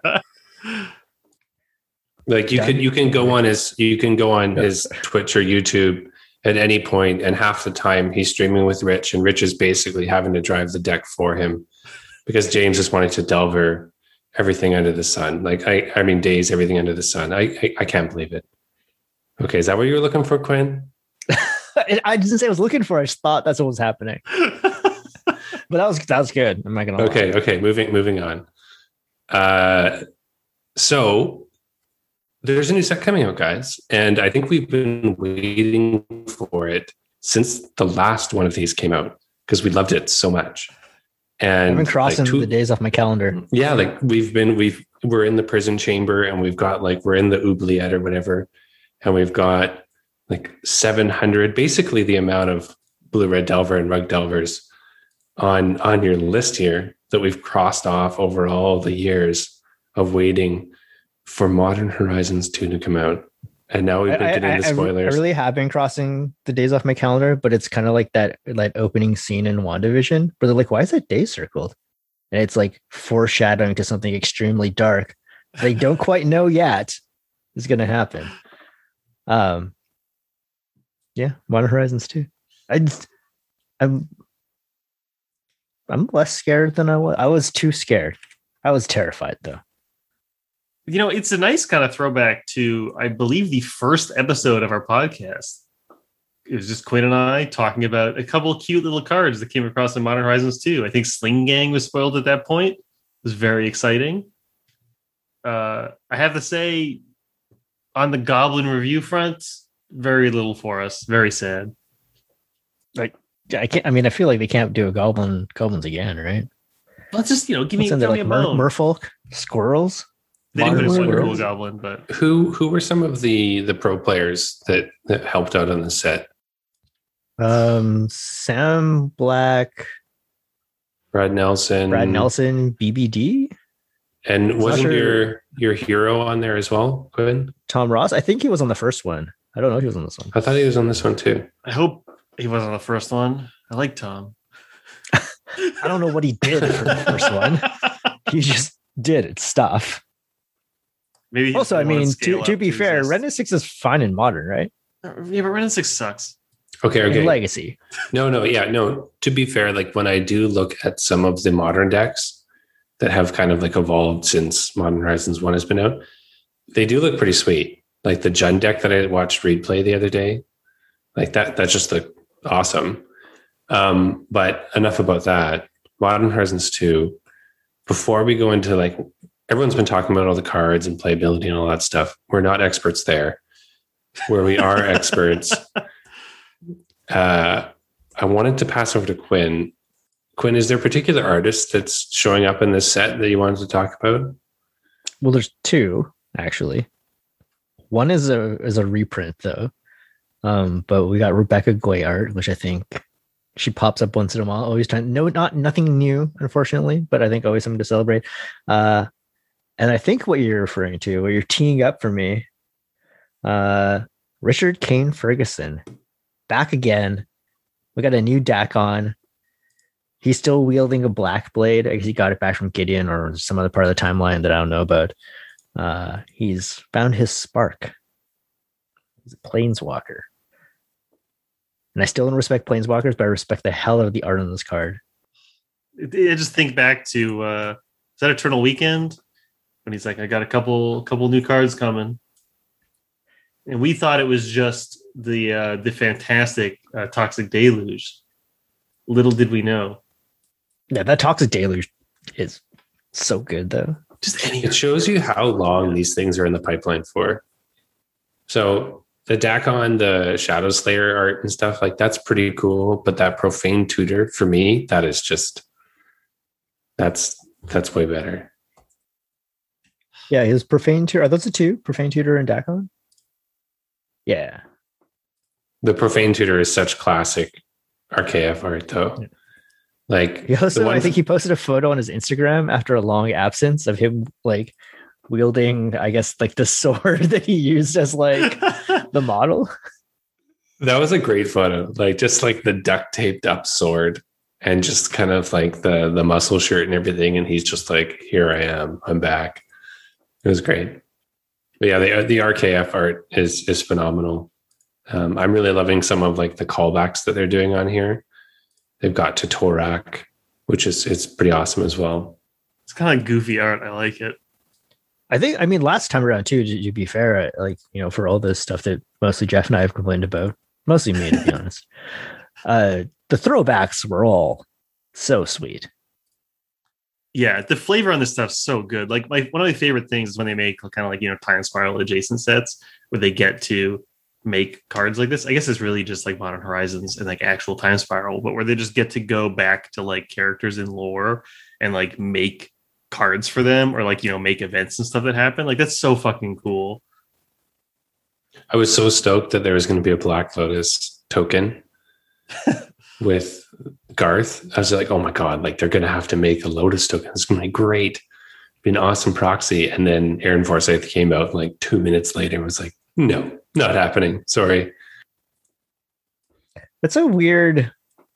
Like you can, you can go on his, you can go on his Twitch or YouTube at any point, and half the time he's streaming with Rich, and Rich is basically having to drive the deck for him because James is wanting to Delver everything under the sun. Like I, I mean, days, everything under the sun. I, I, I can't believe it. Okay, is that what you were looking for, Quinn? I didn't say I was looking for it. I just thought that's what was happening. But that was that was good. I'm not gonna. Okay, lie. okay. Moving moving on. Uh, so. There's a new set coming out, guys, and I think we've been waiting for it since the last one of these came out because we loved it so much. And I've been crossing like two, the days off my calendar. Yeah, like we've been, we've we're in the prison chamber, and we've got like we're in the oubliette or whatever, and we've got like seven hundred, basically the amount of Blue Red Delver and Rug Delvers on on your list here that we've crossed off over all the years of waiting for Modern Horizons two to come out. And now we've been I, getting I, the spoilers. I really have been crossing the days off my calendar, but it's kind of like that like opening scene in WandaVision where they're like, why is that day circled? And it's like foreshadowing to something extremely dark they don't quite know yet is going to happen. Um, yeah, Modern Horizons two. I just, I'm I'm less scared than I was. I was too scared. I was terrified though. You know, it's a nice kind of throwback to, I believe, the first episode of our podcast. It was just Quinn and I talking about a couple of cute little cards that came across in Modern Horizons two. I think Sling Gang was spoiled at that point. It was very exciting. Uh, I have to say, on the Goblin review front, very little for us. Very sad. Like, I can't. I mean, I feel like they can't do a Goblin Goblins again, right? Let's just, you know, give me, What's in there, give me like a mer- bone. Merfolk, squirrels. They didn't put a Modern cool Worlds. Goblin, but Who who were some of the the pro players that, that helped out on the set? Um, Sam Black, Brad Nelson. Brad Nelson, B B D, And wasn't sure. your your hero on there as well, Quinn? Tom Ross. I think he was on the first one. I don't know if he was on this one. I thought he was on this one too. I hope he wasn't the first one. I like Tom. I don't know what he did for the first one. He just did it stuff. Maybe. he Also, I just wanted mean, scale to, to up be fair, exist. Renin six is fine in modern, right? Yeah, but Renin six sucks. Okay, in okay. Legacy. No, no, yeah, no. To be fair, like when I do look at some of the modern decks that have kind of like evolved since Modern Horizons one has been out, they do look pretty sweet. Like the Jund deck that I watched Reed play the other day, like that, that just looked awesome. Um, but enough about that. Modern Horizons two, before we go into like, everyone's been talking about all the cards and playability and all that stuff. We're not experts there. Where we are experts, uh, I wanted to pass over to Quinn. Quinn, is there a particular artist that's showing up in this set that you wanted to talk about? Well, there's two actually. One is a is a reprint though, um, but we got Rebecca Goyart, which I think she pops up once in a while. Always trying, no, not nothing new, unfortunately, but I think always something to celebrate. Uh, and I think what you're referring to, what you're teeing up for me, uh, Richard Kane Ferguson, back again. We got a new D A C on. He's still wielding a black blade. I guess he got it back from Gideon or some other part of the timeline that I don't know about. Uh, he's found his spark. He's a planeswalker. And I still don't respect planeswalkers, but I respect the hell out of the art on this card. I just think back to, uh, is that Eternal Weekend? When he's like, I got a couple couple new cards coming. And we thought it was just the uh, the fantastic uh, Toxic Deluge. Little did we know. Yeah, that Toxic Deluge is so good, though. Just any. It shows you how long these things are in the pipeline for. So the D A C on the Shadow Slayer art and stuff, like that's pretty cool. But that Profane Tutor, for me, that is just, that's that's way better. Yeah, his Profane Tutor. Are those the two? Profane Tutor and D A C on? Yeah. The Profane Tutor is such classic R K F art, though. Yeah. Like, He also, the I think he posted a photo on his Instagram after a long absence of him like wielding, I guess, like the sword that he used as like the model. that was a great photo. Like, just like the duct taped up sword and just kind of like the the muscle shirt and everything. And he's just like, here I am, I'm back. It was great. But yeah, the the R K F art is is phenomenal. Um, I'm really loving some of like the callbacks that they're doing on here. They've got to Torak, which is it's pretty awesome as well. It's kind of goofy art. I like it. I think, I mean, last time around too, to, to be fair, like, you know, for all this stuff that mostly Jeff and I have complained about, mostly me, to be honest, uh, the throwbacks were all so sweet. Yeah, the flavor on this stuff's so good. Like my one of my favorite things is when they make kind of like, you know, Time Spiral adjacent sets where they get to make cards like this. I guess it's really just like Modern Horizons and like actual Time Spiral, but where they just get to go back to like characters in lore and like make cards for them or like, you know, make events and stuff that happen. Like that's so fucking cool. I was so stoked that there was going to be a Black Lotus token with Garth. I was like, oh my God, like they're going to have to make a Lotus token. It's going to be great. Be an awesome proxy. And then Aaron Forsyth came out like two minutes later and was like, no, not happening. Sorry. That's a weird,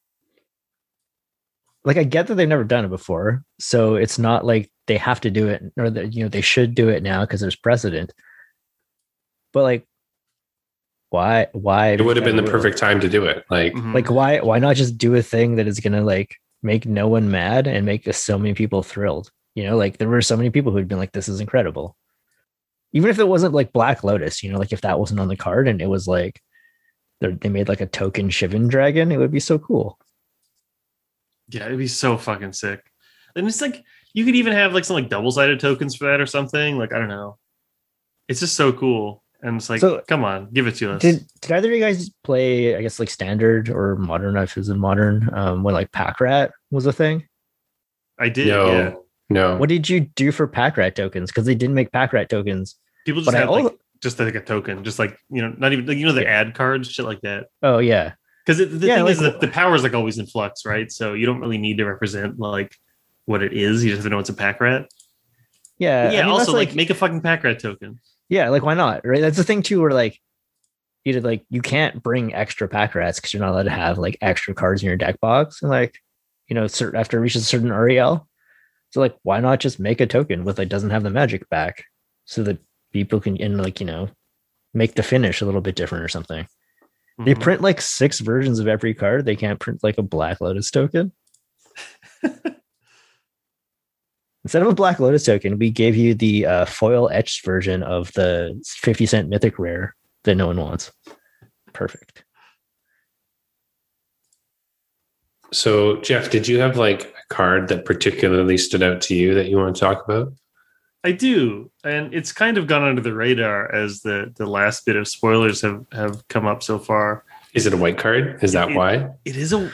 like, I get that they've never done it before. So it's not like they have to do it or that, you know, they should do it now because there's precedent. But like, why, why? It would have been the perfect time to do it. Like, Mhm. Like, why, why not just do a thing that is going to like make no one mad and make so many people thrilled? You know, like there were so many people who'd been like, this is incredible. Even if it wasn't like Black Lotus, you know, like if that wasn't on the card and it was like they made like a token Shivan dragon, it would be so cool. Yeah, it'd be so fucking sick. And it's like you could even have like some like double-sided tokens for that or something. Like I don't know. It's just so cool. And it's like, So, come on, give it to us. Did did either of you guys play, I guess, like standard or modern? If it was in modern, um, when like Pack Rat was a thing? I did. no, Yeah. no. What did you do for Pack Rat tokens? Because they didn't make Pack Rat tokens. People just But I had like al- just like a token, just like you know, not even like you know the Yeah. ad cards, shit like that. Oh yeah, Because the Yeah, thing like- is that the power is like always in flux, right? So you don't really need to represent like what it is. You just have to know it's a pack rat. yeah, But yeah. I mean, also, that's like, make a fucking pack rat token. yeah, like why not? Right? That's the thing too. Where like you did like you can't bring extra Pack Rats because you're not allowed to have like extra cards in your deck box, and like you know, certain after it reaches a certain R E L. So like, why not just make a token with like doesn't have the magic back, so that people can and like you know make the finish a little bit different or something. They Mhm. print like six versions of every card. They can't print like a Black Lotus token. Instead of a Black Lotus token, we gave you the uh, foil etched version of the fifty cent mythic rare that no one wants. Perfect. So, Jeff, did you have like a card that particularly stood out to you that you want to talk about? I do, and it's kind of gone under the radar as the the last bit of spoilers have have come up so far. Is it a white card? Is that It- why? It is a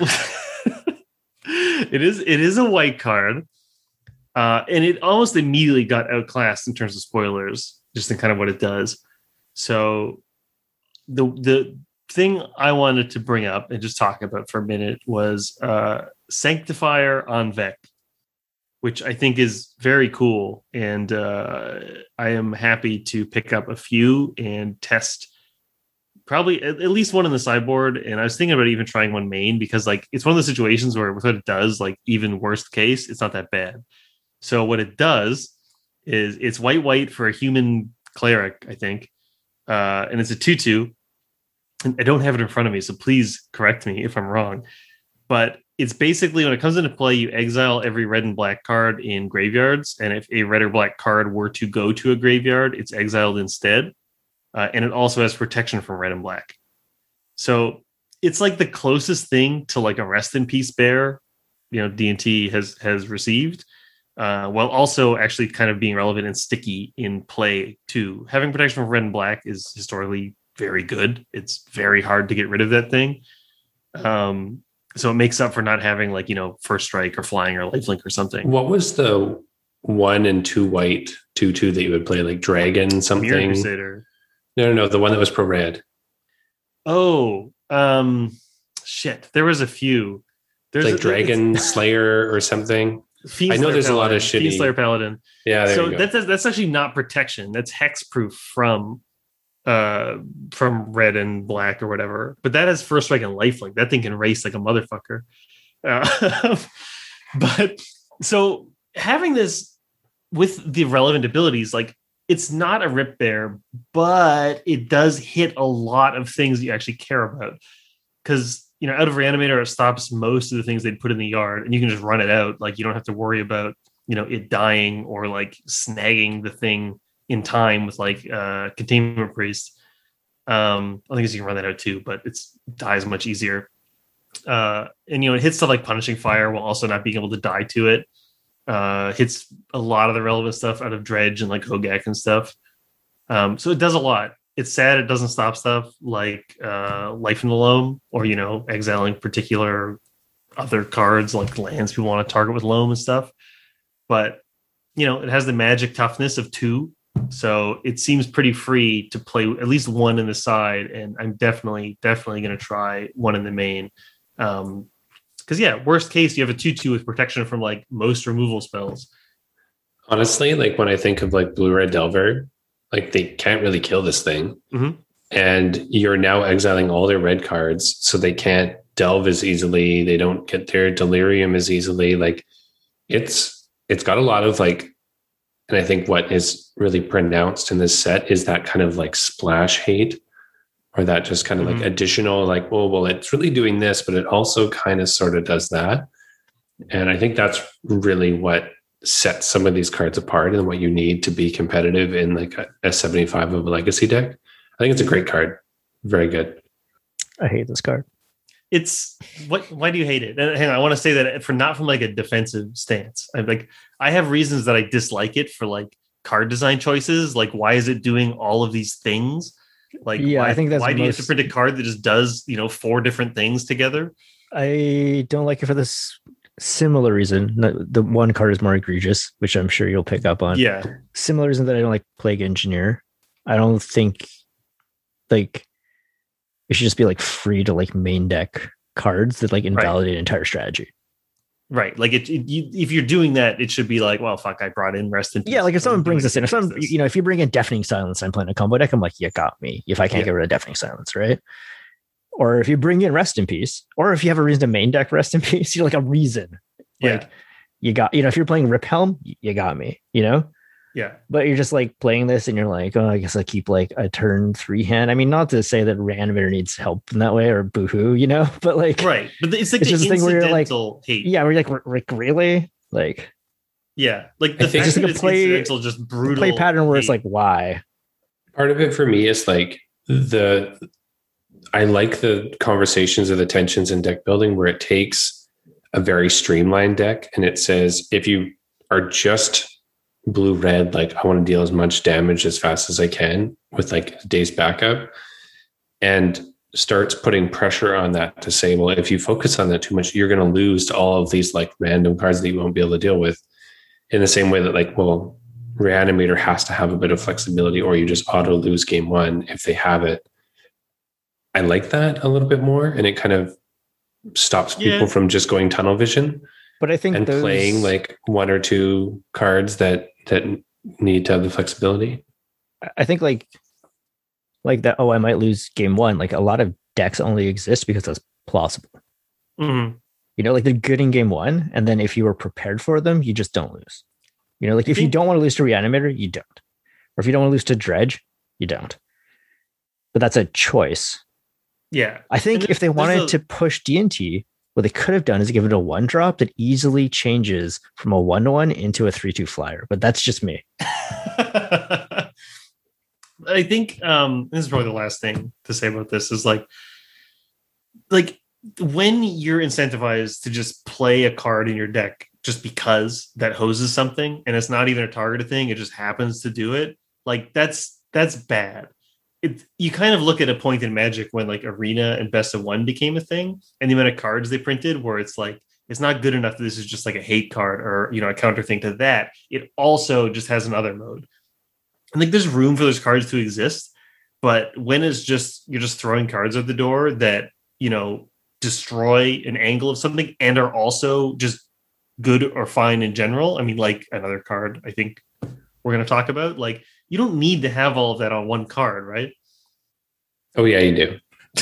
it is it is a white card, uh, and it almost immediately got outclassed in terms of spoilers, just in kind of what it does. So the the thing I wanted to bring up and just talk about for a minute was uh, Sanctifier on Vec, which I think is very cool, and uh, I am happy to pick up a few and test probably at, at least one in the sideboard. And I was thinking about even trying one main because like it's one of those situations where with what it does, like even worst case, it's not that bad. So what it does is it's white white for a human cleric, I think, uh, and it's a two two. And I don't have it in front of me, so please correct me if I'm wrong. But it's basically when it comes into play, you exile every red and black card in graveyards, and if a red or black card were to go to a graveyard, it's exiled instead. Uh, and it also has protection from red and black. So it's like the closest thing to like a rest in peace bear, you know, D and T has has received, uh, while also actually kind of being relevant and sticky in play too. Having protection from red and black is historically very good. It's very hard to get rid of that thing. Um, so it makes up for not having like, you know, first strike or flying or lifelink or something. What was the one and two white two two that you would play, like dragon Mirror something? Crusader. No, no, no, the one that was pro red. Oh, um, shit. There was a few. There's Like a- Dragon Slayer or something. Fiend I know Slayer there's a lot of Paladin, Fiend shitty- Slayer Paladin. Yeah, there So you go. that's that's actually not protection. That's hexproof from uh from red and black or whatever. But that has first strike and lifelink. That thing can race like a motherfucker. Uh, but so having this with the relevant abilities, like it's not a rip bear, but it does hit a lot of things you actually care about. Because you know, out of Reanimator, it stops most of the things they'd put in the yard, and you can just run it out. Like you don't have to worry about, you know, it dying or like snagging the thing in time with like uh Containment Priest. Um, I think you can run that out too, but it's dies much easier. Uh, and you know, it hits stuff like Punishing Fire while also not being able to die to it. Uh, hits a lot of the relevant stuff out of Dredge and like Hogak and stuff. Um, so it does a lot. It's sad it doesn't stop stuff like uh, Life in the Loam or, you know, exiling particular other cards like lands people want to target with Loam and stuff. But, you know, it has the magic toughness of two. So it seems pretty free to play at least one in the side. And I'm definitely, definitely going to try one in the main. Um, Because, yeah, worst case, you have a two two with protection from, like, most removal spells. Honestly, like when I think of like Blue Red Delver, like they can't really kill this thing. Mhm. And you're now exiling all their red cards, so they can't delve as easily. They don't get their delirium as easily. Like it's it's got a lot of like, and I think what is really pronounced in this set is that kind of like splash hate, or that just kind of Mhm. like additional, like, oh, well, it's really doing this, but it also kind of sort of does that. And I think that's really what sets some of these cards apart and what you need to be competitive in like a, a seventy-five of a legacy deck. I think it's a great card. Very good. I hate this card. It's what? Why do you hate it? And hang on, I want to say that for not from like a defensive stance. I'm like, I have reasons that I dislike it for like card design choices. Like, why is it doing all of these things? Like, Yeah, why, I think that's why do you have to most- print a card that just does, you know, four different things together? I don't like it for this similar reason. No, the one card is more egregious, which I'm sure you'll pick up on. Yeah, Similar reason that I don't like Plague Engineer. I don't think like it should just be like free to like main deck cards that like invalidate entire strategy. right. Like, it, it you, if you're doing that, it should be like, well, fuck, I brought in Rest in Peace. Yeah, like if someone I'm brings doing this in, if someone, this. you know, if you bring in Deafening Silence, I'm playing a combo deck, I'm like, you got me. If I can't Yeah. get rid of Deafening Silence, right? Or if you bring in Rest in Peace, or if you have a reason to main deck Rest in Peace, you're like a reason. Yeah. Like you got, you know, if you're playing Rip Helm, you got me, you know? Yeah. But you're just like playing this and you're like, oh, I guess I keep like a turn three hand. I mean, not to say that Reanimator needs help in that way or boohoo, you know, but like, right. But it's like it's the just a thing where you're like, incidental hate. yeah, we're like, like really? Like, yeah. Like the I think fact just that like a it's play- incidental, just brutal play pattern where it's hate. like, why? Part of it for me is like the I like the conversations or the tensions in deck building where it takes a very streamlined deck and it says if you are just blue red, like I want to deal as much damage as fast as I can with like a day's backup, and starts putting pressure on that to say, well, if you focus on that too much, you're going to lose to all of these like random cards that you won't be able to deal with. In the same way that like, well, Reanimator has to have a bit of flexibility or you just auto lose game one if they have it. I like that a little bit more, and it kind of stops people Yeah. from just going tunnel vision But I think and those, playing like one or two cards that that need to have the flexibility. I think like, like that, oh, I might lose game one. Like a lot of decks only exist because that's plausible. Mhm. You know, like they're good in game one. And then if you were prepared for them, you just don't lose. You know, like if you think- don't want to lose to Reanimator, you don't. Or if you don't want to lose to Dredge, you don't. But that's a choice. Yeah. I think And if they there's wanted a- to push D and T, what they could have done is give it a one drop that easily changes from a one to one into a three two flyer. But that's just me. I think um this is probably the last thing to say about this is like like when you're incentivized to just play a card in your deck just because that hoses something and it's not even a targeted thing, it just happens to do it, like that's that's bad. It, you kind of look at a point in Magic when like Arena and Best of One became a thing, and the amount of cards they printed where it's like it's not good enough that this is just like a hate card or you know a counter thing to that. It also just has another mode. I think there's room for those cards to exist, but when it's just you're just throwing cards out the door that you know destroy an angle of something and are also just good or fine in general. I mean, like another card I think we're going to talk about. Like you don't need to have all of that on one card, right? Oh yeah, you do.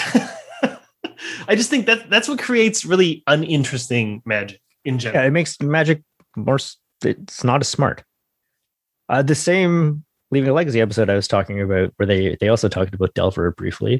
I just think that that's what creates really uninteresting Magic in general. Yeah, it makes Magic more, s- it's not as smart. Uh, the same Leaving a Legacy episode I was talking about, where they, they also talked about Delver briefly.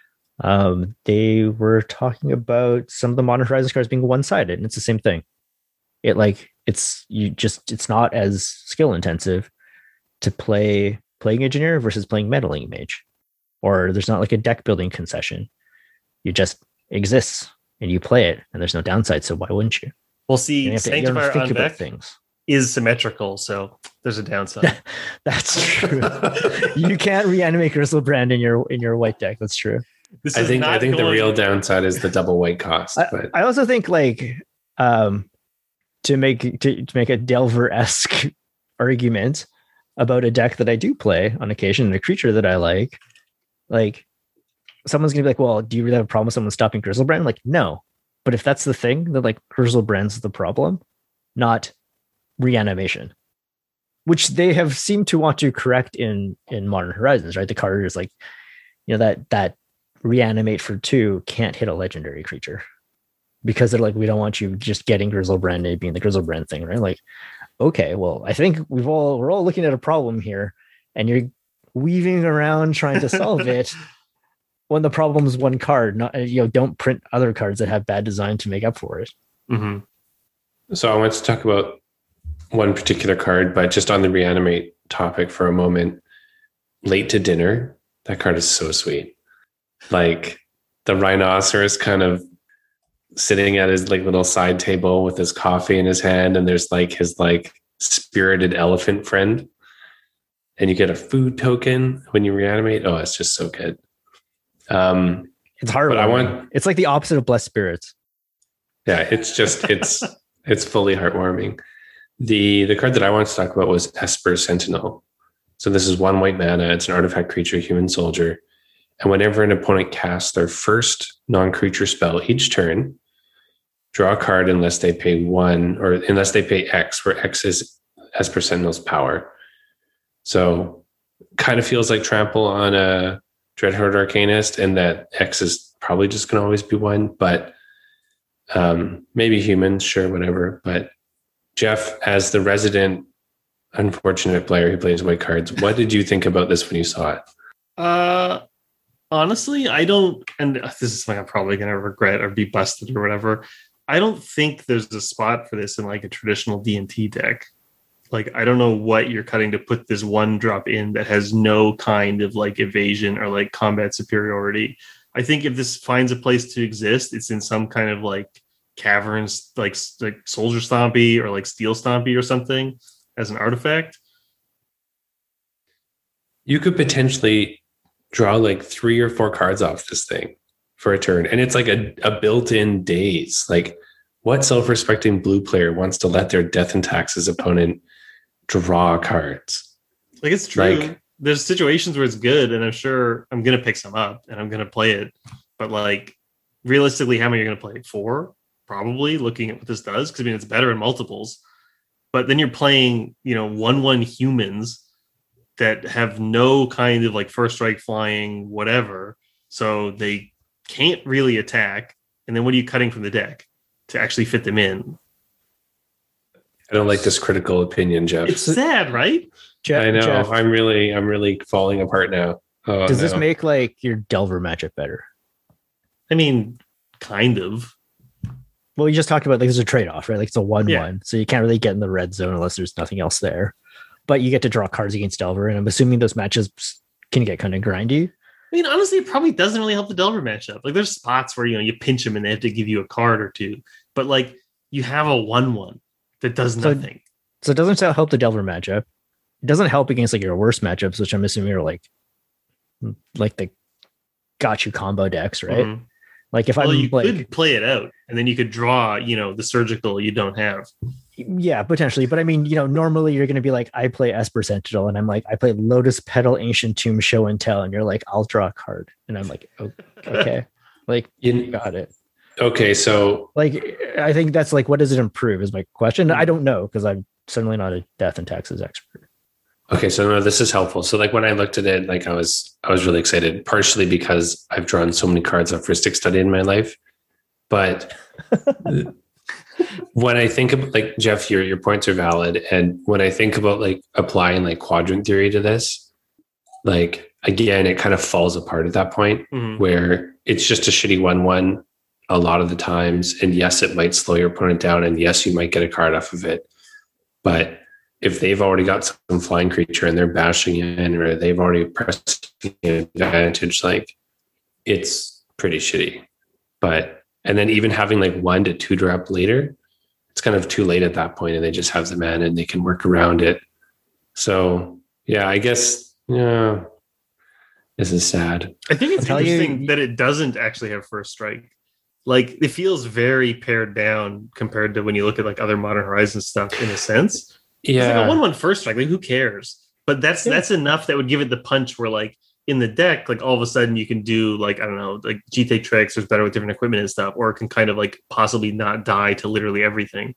Um, they were talking about some of the Modern Horizons cards being one-sided, and it's the same thing. It like, it's, you just, it's not as skill intensive to play Plague Engineer versus playing Meddling Mage. Or there's not like a deck building concession. You just exists and you play it, and there's no downside. So why wouldn't you? We'll see. You have to, you have to Sanctifier think on about deck things. is symmetrical, so there's a downside. That's true. You can't reanimate Griselbrand in your in your white deck. That's true. This I is think I not think the going- real downside is the double white cost. I, But I also think like um to make to, to make a Delver-esque argument about a deck that I do play on occasion and a creature that I like, like someone's gonna be like, well, do you really have a problem with someone stopping Griselbrand? Like, no. But if that's the thing, then like Griselbrand's the problem, not reanimation. Which they have seemed to want to correct in in Modern Horizons, right? The card is like, you know, that that reanimate for two can't hit a legendary creature. Because they're like, we don't want you just getting Griselbrand and being the Griselbrand thing, right? Like, okay, well, I think we've all we're all looking at a problem here, and you're weaving around trying to solve it when the problem is one card. Not you know, don't print other cards that have bad design to make up for it. Mhm. so I want to talk about one particular card, but just on the reanimate topic for a moment. Late to Dinner. That card is so sweet. Like the rhinoceros kind of sitting at his like little side table with his coffee in his hand, and there's like his like spirited elephant friend, and you get a food token when you reanimate. Oh, it's just so good. Um, It's hard. But I want- It's like the opposite of Blessed Spirits. yeah, it's just it's it's fully heartwarming. The the card that I wanted to talk about was Esper Sentinel. So this is one white mana. It's an artifact creature, human soldier. And whenever an opponent casts their first non-creature spell each turn, draw a card unless they pay one, or unless they pay X, where X is Esper Sentinel's power. So kind of feels like trample on a Dreadhorde Arcanist, and that X is probably just going to always be one, but um, maybe humans, sure, whatever. But Jeff, as the resident unfortunate player who plays white cards, what did you think about this when you saw it? Uh, honestly, I don't, and this is something I'm probably going to regret or be busted or whatever. I don't think there's a spot for this in like a traditional D and T deck. Like, I don't know what you're cutting to put this one drop in that has no kind of like evasion or like combat superiority. I think if this finds a place to exist, it's in some kind of like caverns, like like Soldier Stompy or like Steel Stompy or something as an artifact. You could potentially draw like three or four cards off this thing for a turn. And it's like a, a built-in daze. Like, what self-respecting blue player wants to let their death and taxes opponent draw cards? Like, it's true. Like, there's situations where it's good, and I'm sure I'm going to pick some up and I'm going to play it. But like, realistically, how many are going to play? Four? Probably, looking at what this does. Because I mean, it's better in multiples. But then you're playing, you know, one one humans that have no kind of like first strike, flying, whatever. So they can't really attack. And then what are you cutting from the deck to actually fit them in? I don't like this critical opinion, Jeff. It's sad, right? Jeff, I know. Jeff, I'm really, I'm really falling apart now. Oh, does this no. make like your Delver matchup better? I mean, kind of. Well, you just talked about like there's a trade-off, right? Like it's a one-one, Yeah. so you can't really get in the red zone unless there's nothing else there. But you get to draw cards against Delver, and I'm assuming those matches can get kind of grindy. I mean, honestly, it probably doesn't really help the Delver matchup. Like, there's spots where, you know, you pinch them and they have to give you a card or two. But like, you have a one-one that does So- nothing. So it doesn't help the Delver matchup. It doesn't help against like your worst matchups, which I'm assuming are like like the got you combo decks, right? Mhm. Like if Well, I'm you like could play it out, and then you could draw, you know, the surgical you don't have. yeah, potentially. But I mean, you know, normally you're gonna be like, I play Esper Sentinel, and I'm like, I play Lotus Petal, Ancient Tomb, Show and Tell, and you're like, I'll draw a card. And I'm like, oh, okay. Like You- got it. okay, so Like I think that's like, what does it improve is my question. I don't know, because I'm certainly not a death and taxes expert. okay, so no, this is helpful. So like when I looked at it, like I was, I was really excited, partially because I've drawn so many cards off Rhystic Study in my life. But when I think of like Jeff, your your points are valid, and when I think about like applying like quadrant theory to this, like again, it kind of falls apart at that point Mhm. where it's just a shitty one one a lot of the times, and yes, it might slow your opponent down, and yes, you might get a card off of it, but if they've already got some flying creature and they're bashing in, or they've already pressed an advantage, like it's pretty shitty. But and then even having like one to two drop later, it's kind of too late at that point, and they just have the mana and they can work around it. So yeah, I guess yeah, this is sad. I think it's I'll tell you- interesting that it doesn't actually have first strike. Like, it feels very pared down compared to when you look at like other Modern Horizons stuff, in a sense. It's like a Yeah, one-one first strike. Like, who cares? But that's Yeah. that's enough that would give it the punch where, like, in the deck, like all of a sudden you can do like, I don't know, like G T A tricks, or better with different equipment and stuff, or it can kind of like possibly not die to literally everything.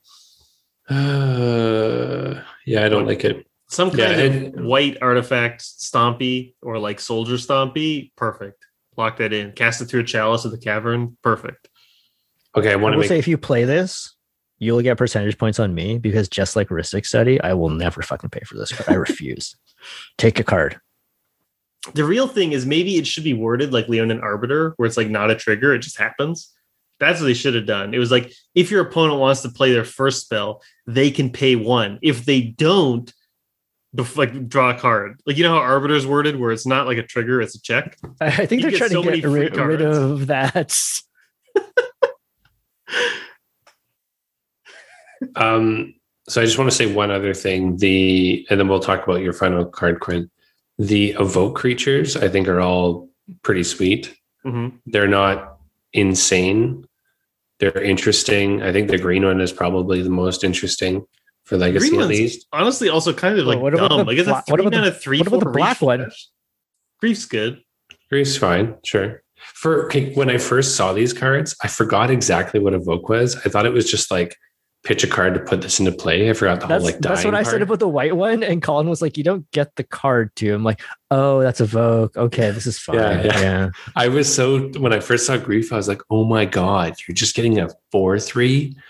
uh, yeah, I don't like it. Some kind Yeah, of and- white artifact stompy or like soldier stompy, perfect. Lock that in. Cast it through a chalice of the cavern, perfect. Okay, I I want to will make say if you play this, you'll get percentage points on me, because just like Rhystic Study, I will never fucking pay for this card. I refuse. Take a card. The real thing is maybe it should be worded like Leonin Arbiter, where it's like not a trigger, it just happens. That's what they should have done. It was like, if your opponent wants to play their first spell, they can pay one. If they don't, bef- like draw a card. Like, you know how Arbiter is worded, where it's not like a trigger, it's a check. I I think You they're get trying so to many get free rid, rid cards. of that. Um, so I just want to say one other thing. The and then we'll talk about your final card, Quinn. The evoke creatures, I think, are all pretty sweet. Mm-hmm. They're not insane. They're interesting. I think the green one is probably the most interesting for Legacy, Green at one's least. honestly also kind of Well, like what about dumb. the Like, it's a bla- three what about mana the- three. what about the four black refresh. one? Grief's good. Grief's fine, sure. For okay, when I first saw these cards, I forgot exactly what evoke was. I thought it was just like pitch a card to put this into play. I forgot the That's, whole like that's what dying I said part. about the white one. And Colin was like, you don't get the card to. I'm like, oh, that's Evoke. Okay, this is fine. Yeah, Yeah. yeah. I was so when I first saw Grief, I was like, oh my god, you're just getting a four three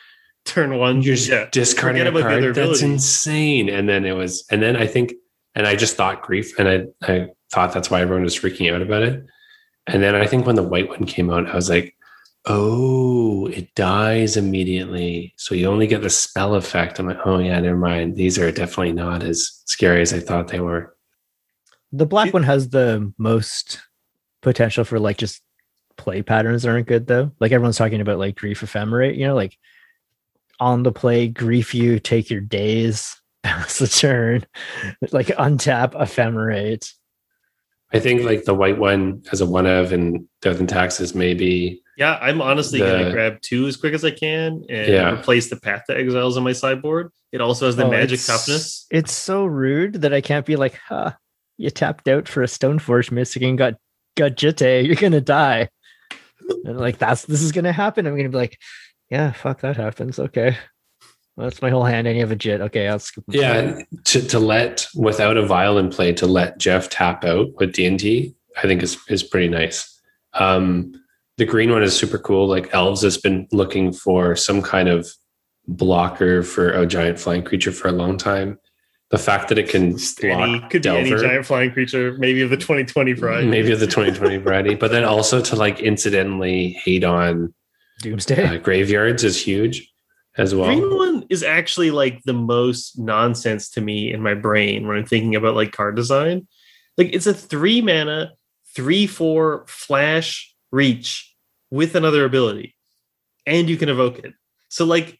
turn one. You're just yeah. discarding Forget a about the card. other That's abilities. insane. And then it was, and then I think, and I just thought grief, and I, I thought that's why everyone was freaking out about it. And then I think when the white one came out, I was like, oh, it dies immediately. So you only get the spell effect. I'm like, oh yeah, never mind. These are definitely not as scary as I thought they were. The black one has the most potential for like just play patterns that aren't good though. Like everyone's talking about like grief ephemerate, you know, like on the play, grief you, take your days, pass the turn, like untap ephemerate. I think like the white one has a one of and death and taxes maybe. Yeah, I'm honestly The- gonna grab two as quick as I can and Yeah. replace the Path to Exiles on my sideboard. It also has the Oh, magic it's- toughness. It's so rude that I can't be like, huh, you tapped out for a Stoneforge Mystic and got got Jitte, you're gonna die. And like that's this is gonna happen. I'm gonna be like, yeah, fuck that happens. Okay. Well, that's my whole hand, and you have a Jit. Okay, I'll skip. Yeah, to, to let without a violin play to let Jeff tap out with D and T, I think is is pretty nice. Um, the green one is super cool. Like Elves has been looking for some kind of blocker for a giant flying creature for a long time. The fact that it can Any, block could be any Delver, giant flying creature, maybe of the twenty twenty variety. maybe of the twenty twenty variety, but then also to like incidentally hate on Doomsday. uh, graveyards is huge as well. Green one is actually like the most nonsense to me in my brain when I'm thinking about like card design. Like it's a three mana, three four flash reach with another ability, and you can evoke it. So like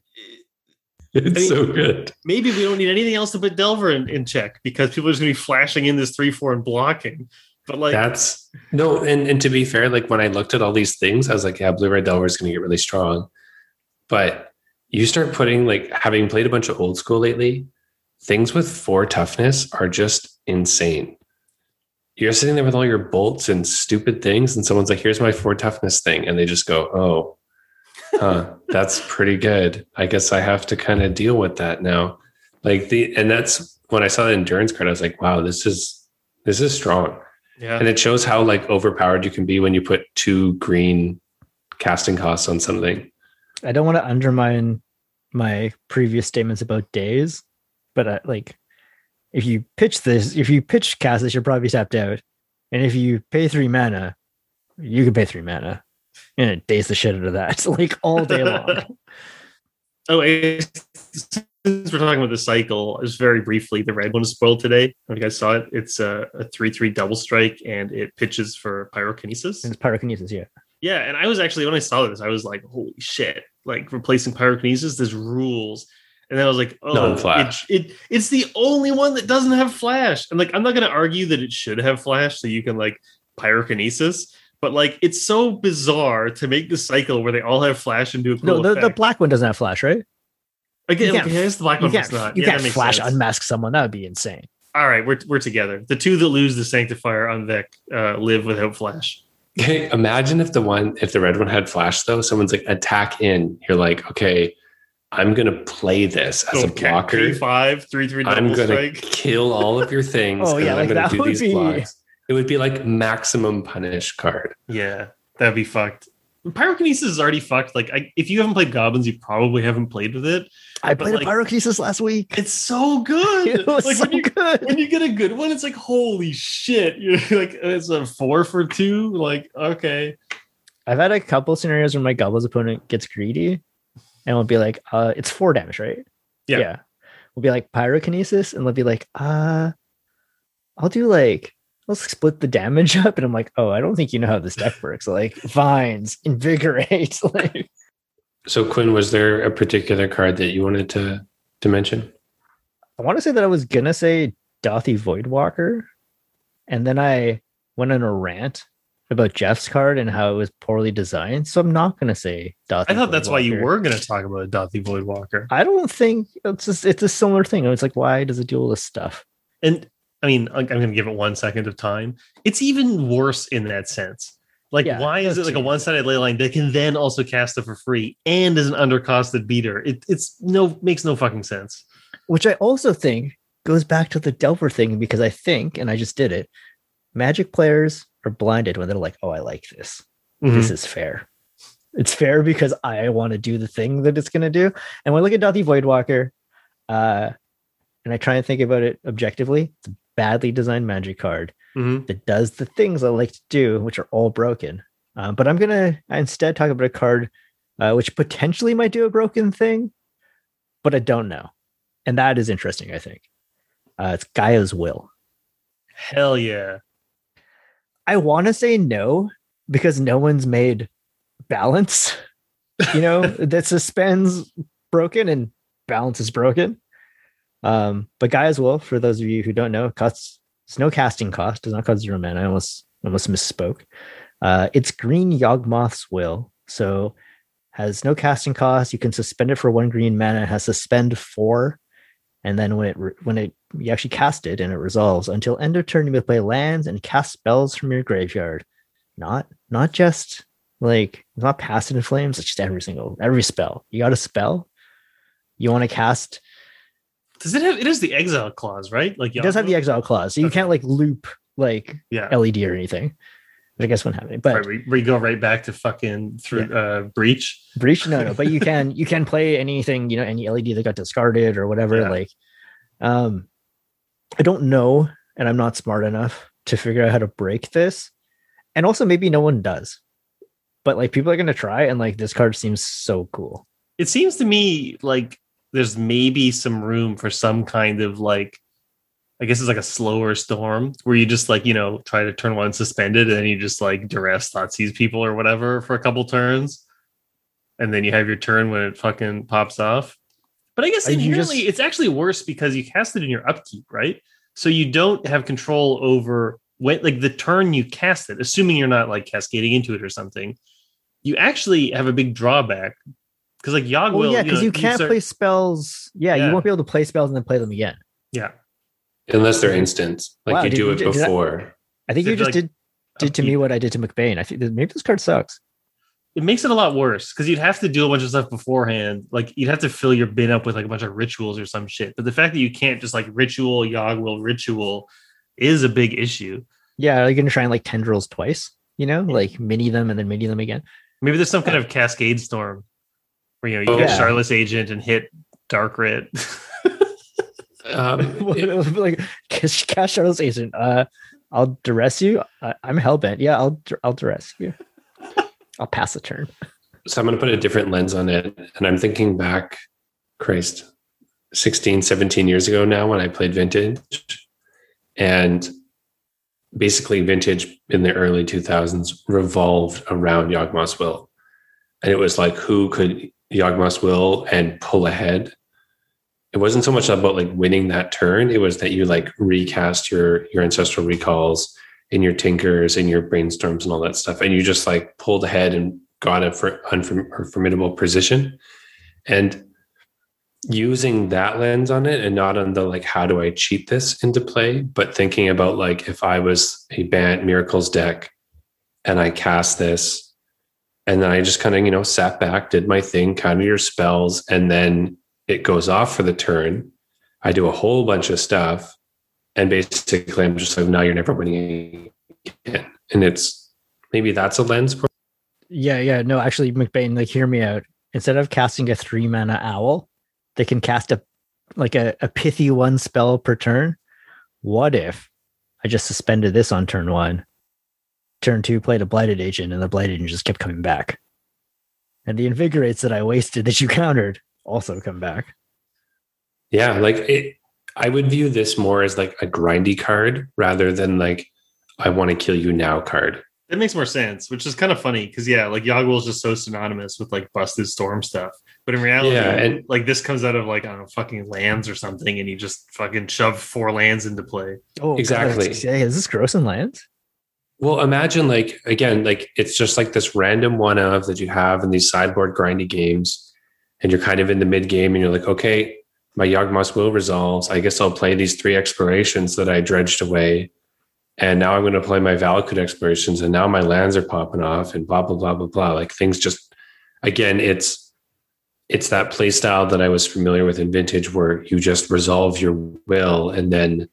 It's I mean- so good. maybe we don't need anything else to put Delver in, in check because people are just gonna be flashing in this three four and blocking. But like That's no, and, and to be fair, like when I looked at all these things, I was like, yeah, blue red Delver is going to get really strong. But you start putting like having played a bunch of old school lately, things with four toughness are just insane. You're sitting there with all your bolts and stupid things, and someone's like, here's my four toughness thing, and they just go, oh, huh, that's pretty good. I guess I have to kind of deal with that now. Like the and that's when I saw the endurance card, I was like, wow, this is this is strong. yeah. And it shows how like overpowered you can be when you put two green casting costs on something. I don't want to undermine my previous statements about days, but I, like if you pitch this, if you pitch cast this, you're probably tapped out. And if you pay three mana, you can pay three mana. And it days the shit out of that. Like all day long. Oh, I- since we're talking about the cycle, just very briefly, the red one is spoiled today. I don't know if you guys saw it. It's a, a three three double strike, and it pitches for pyrokinesis. And it's pyrokinesis, yeah. Yeah, and I was actually, when I saw this, I was like, holy shit, like replacing pyrokinesis, this rules. And then I was like, oh, Non-flash. It, it, it's the only one that doesn't have flash. And like, I'm not going to argue that it should have flash so you can like pyrokinesis, but like, it's so bizarre to make the cycle where they all have flash and do a cool No, the, the effect. black one doesn't have flash, right? Again, you can't- okay, I guess the black You one can't, does not. you Yeah, that can't makes flash sense. unmask someone. That would be insane. All right, we're, we're together. The two that lose the Sanctifier on Vic uh, live without flash. Okay, imagine if the one, if the red one had flash though, someone's like attack in. You're like, okay, I'm gonna play this as a blocker. Three five, three three double I'm gonna strike. kill all of your things. Oh, and yeah, I'm like gonna that do would these be- blocks. It would be like maximum punish card. Yeah, that'd be fucked. Pyrokinesis is already fucked. Like, I, if you haven't played Goblins, you probably haven't played with it. I But, played like- a pyrokinesis last week. It's so good. It was like so when you good. when you get a good one, it's like holy shit. You're like it's a four for two. Like okay, I've had a couple scenarios where my Goblins opponent gets greedy and will be like, uh, it's four damage, right? Yeah. We'll be like pyrokinesis, and they'll be like, uh, I'll do like, let's split the damage up. And I'm like, oh, I don't think you know how this deck works. Like, vines, invigorate. Like, So Quinn, was there a particular card that you wanted to to mention? I want to say that I was gonna say Dothy Voidwalker, and then I went on a rant about Jeff's card and how it was poorly designed. So I'm not gonna say Dothy. I thought that's why you Voidwalker. were going to talk about Dothy Voidwalker. I don't think it's just, it's a similar thing. It's like, why does it do all this stuff? And I mean, I'm going to give it one second of time. It's even worse in that sense. Like, Yeah, why is it that's like a true. one-sided ley line that can then also cast it for free and is an undercosted beater? It it's no makes no fucking sense. Which I also think goes back to the Delver thing, because I think, and I just did it, Magic players are blinded when they're like, oh, I like this. Mm-hmm. This is fair. It's fair because I want to do the thing that it's going to do. And when I look at Dathi Voidwalker, uh, and I try and think about it objectively, it's a badly designed magic card Mm-hmm. that does the things I like to do, which are all broken. Uh, but I'm going to instead talk about a card uh, which potentially might do a broken thing, but I don't know. And that is interesting, I think. Uh, it's Gaia's Will. Hell yeah. I want to say no, because no one's made balance, you know, that suspends broken and balance is broken. Um, but Gaia's Will, for those of you who don't know, costs it's no casting cost, does not cost zero mana. I almost almost misspoke. Uh, it's green Yawgmoth's Will, so has no casting cost. You can suspend it for one green mana. It has suspend four, and then when it when it you actually cast it and it resolves until end of turn, you may play lands and cast spells from your graveyard. Not not just like it's not Passive in Flames. It's just every single every spell. You got a spell. You want to cast. Does it have? It is the exile clause, right? Like It does have the Yawgmoth? exile clause, so you Okay. can't like loop like Yeah. L E D or anything. But I guess won't happen. But Right, we, we go right back to fucking through uh, breach. breach, no, no. But you can you can play anything, you know, any L E D that got discarded or whatever. Yeah. Like, um, I don't know, and I'm not smart enough to figure out how to break this. And also, maybe no one does. But like, people are gonna try, and like, this card seems so cool. It seems to me like there's maybe some room for some kind of like, I guess it's like a slower storm where you just like, you know, try to turn one suspended and then you just like duress Thoughtseize people or whatever for a couple turns. And then you have your turn when it fucking pops off. But I guess Are you inherently just- it's actually worse because you cast it in your upkeep, right? So you don't have control over when, like the turn you cast it, assuming you're not like cascading into it or something. You actually have a big drawback because like Yawg Well, will, yeah, because know, you can't start- play spells. Yeah, Yeah. you won't be able to play spells and then play them again. Yeah. Unless they're instants, like Wow, you did do you- it did that- before. I think So you if just like did did to me upkeep- what I did to McBain. I think that maybe this card sucks. It makes it a lot worse because you'd have to do a bunch of stuff beforehand. Like you'd have to fill your bin up with like a bunch of rituals or some shit. But the fact that you can't just like ritual, Yawg will ritual is a big issue. Yeah, are you gonna try and like tendrils twice? You know, like mini them and then mini them again. Maybe there's some kind of cascade storm where you know you Oh, get yeah. Charlotte's Agent and hit Dark Rit. Um, it- like cash cash Charles agent. Uh, I'll duress you. I, I'm hellbent. Yeah, I'll dur- I'll duress you. I'll pass the turn. so I'm going to put a different lens on it. And I'm thinking back, Christ, sixteen, seventeen years ago now when I played Vintage. And basically Vintage in the early two thousands revolved around Yawgmoth's Will. And it was like, who could Yawgmoth's Will and pull ahead? It wasn't so much about like winning that turn. It was that you like recast your, your ancestral recalls in your tinkers and your brainstorms and all that stuff. And you just like pulled ahead and got a for, unform- or formidable position. And using that lens on it and not on the like, how do I cheat this into play, but thinking about like, if I was a Bant Miracles deck and I cast this, and then I just kind of, you know, sat back, did my thing, counted your spells, and then it goes off for the turn. I do a whole bunch of stuff. And basically I'm just like, now you're never winning again. And it's maybe that's a lens for Yeah, yeah. No, actually, McBain, like, hear me out. Instead of casting a three mana owl, they can cast a like a, a pithy one spell per turn. What if I just suspended this on turn one? Turn two, played a blighted agent, and the blighted agent just kept coming back. And the invigorates that I wasted that you countered also come back. Yeah, like it, I would view this more as like a grindy card rather than like, I want to kill you now card. That makes more sense, which is kind of funny because yeah, like Yawg will is just so synonymous with like busted storm stuff. But in reality, Yeah, and- like this comes out of like I don't know, fucking lands or something, and you just fucking shove four lands into play. Oh, Exactly. God, yeah, is this gross in lands? Well, imagine like, again, like it's just like this random one of that you have in these sideboard grindy games. And you're kind of in the mid game and you're like, okay, my Yawgmoth's Will resolves. I guess I'll play these three explorations that I dredged away. And now I'm going to play my Valakut explorations. And now my lands are popping off and blah, blah, blah, blah, blah. Like things just, again, it's, it's that play style that I was familiar with in Vintage where you just resolve your will and then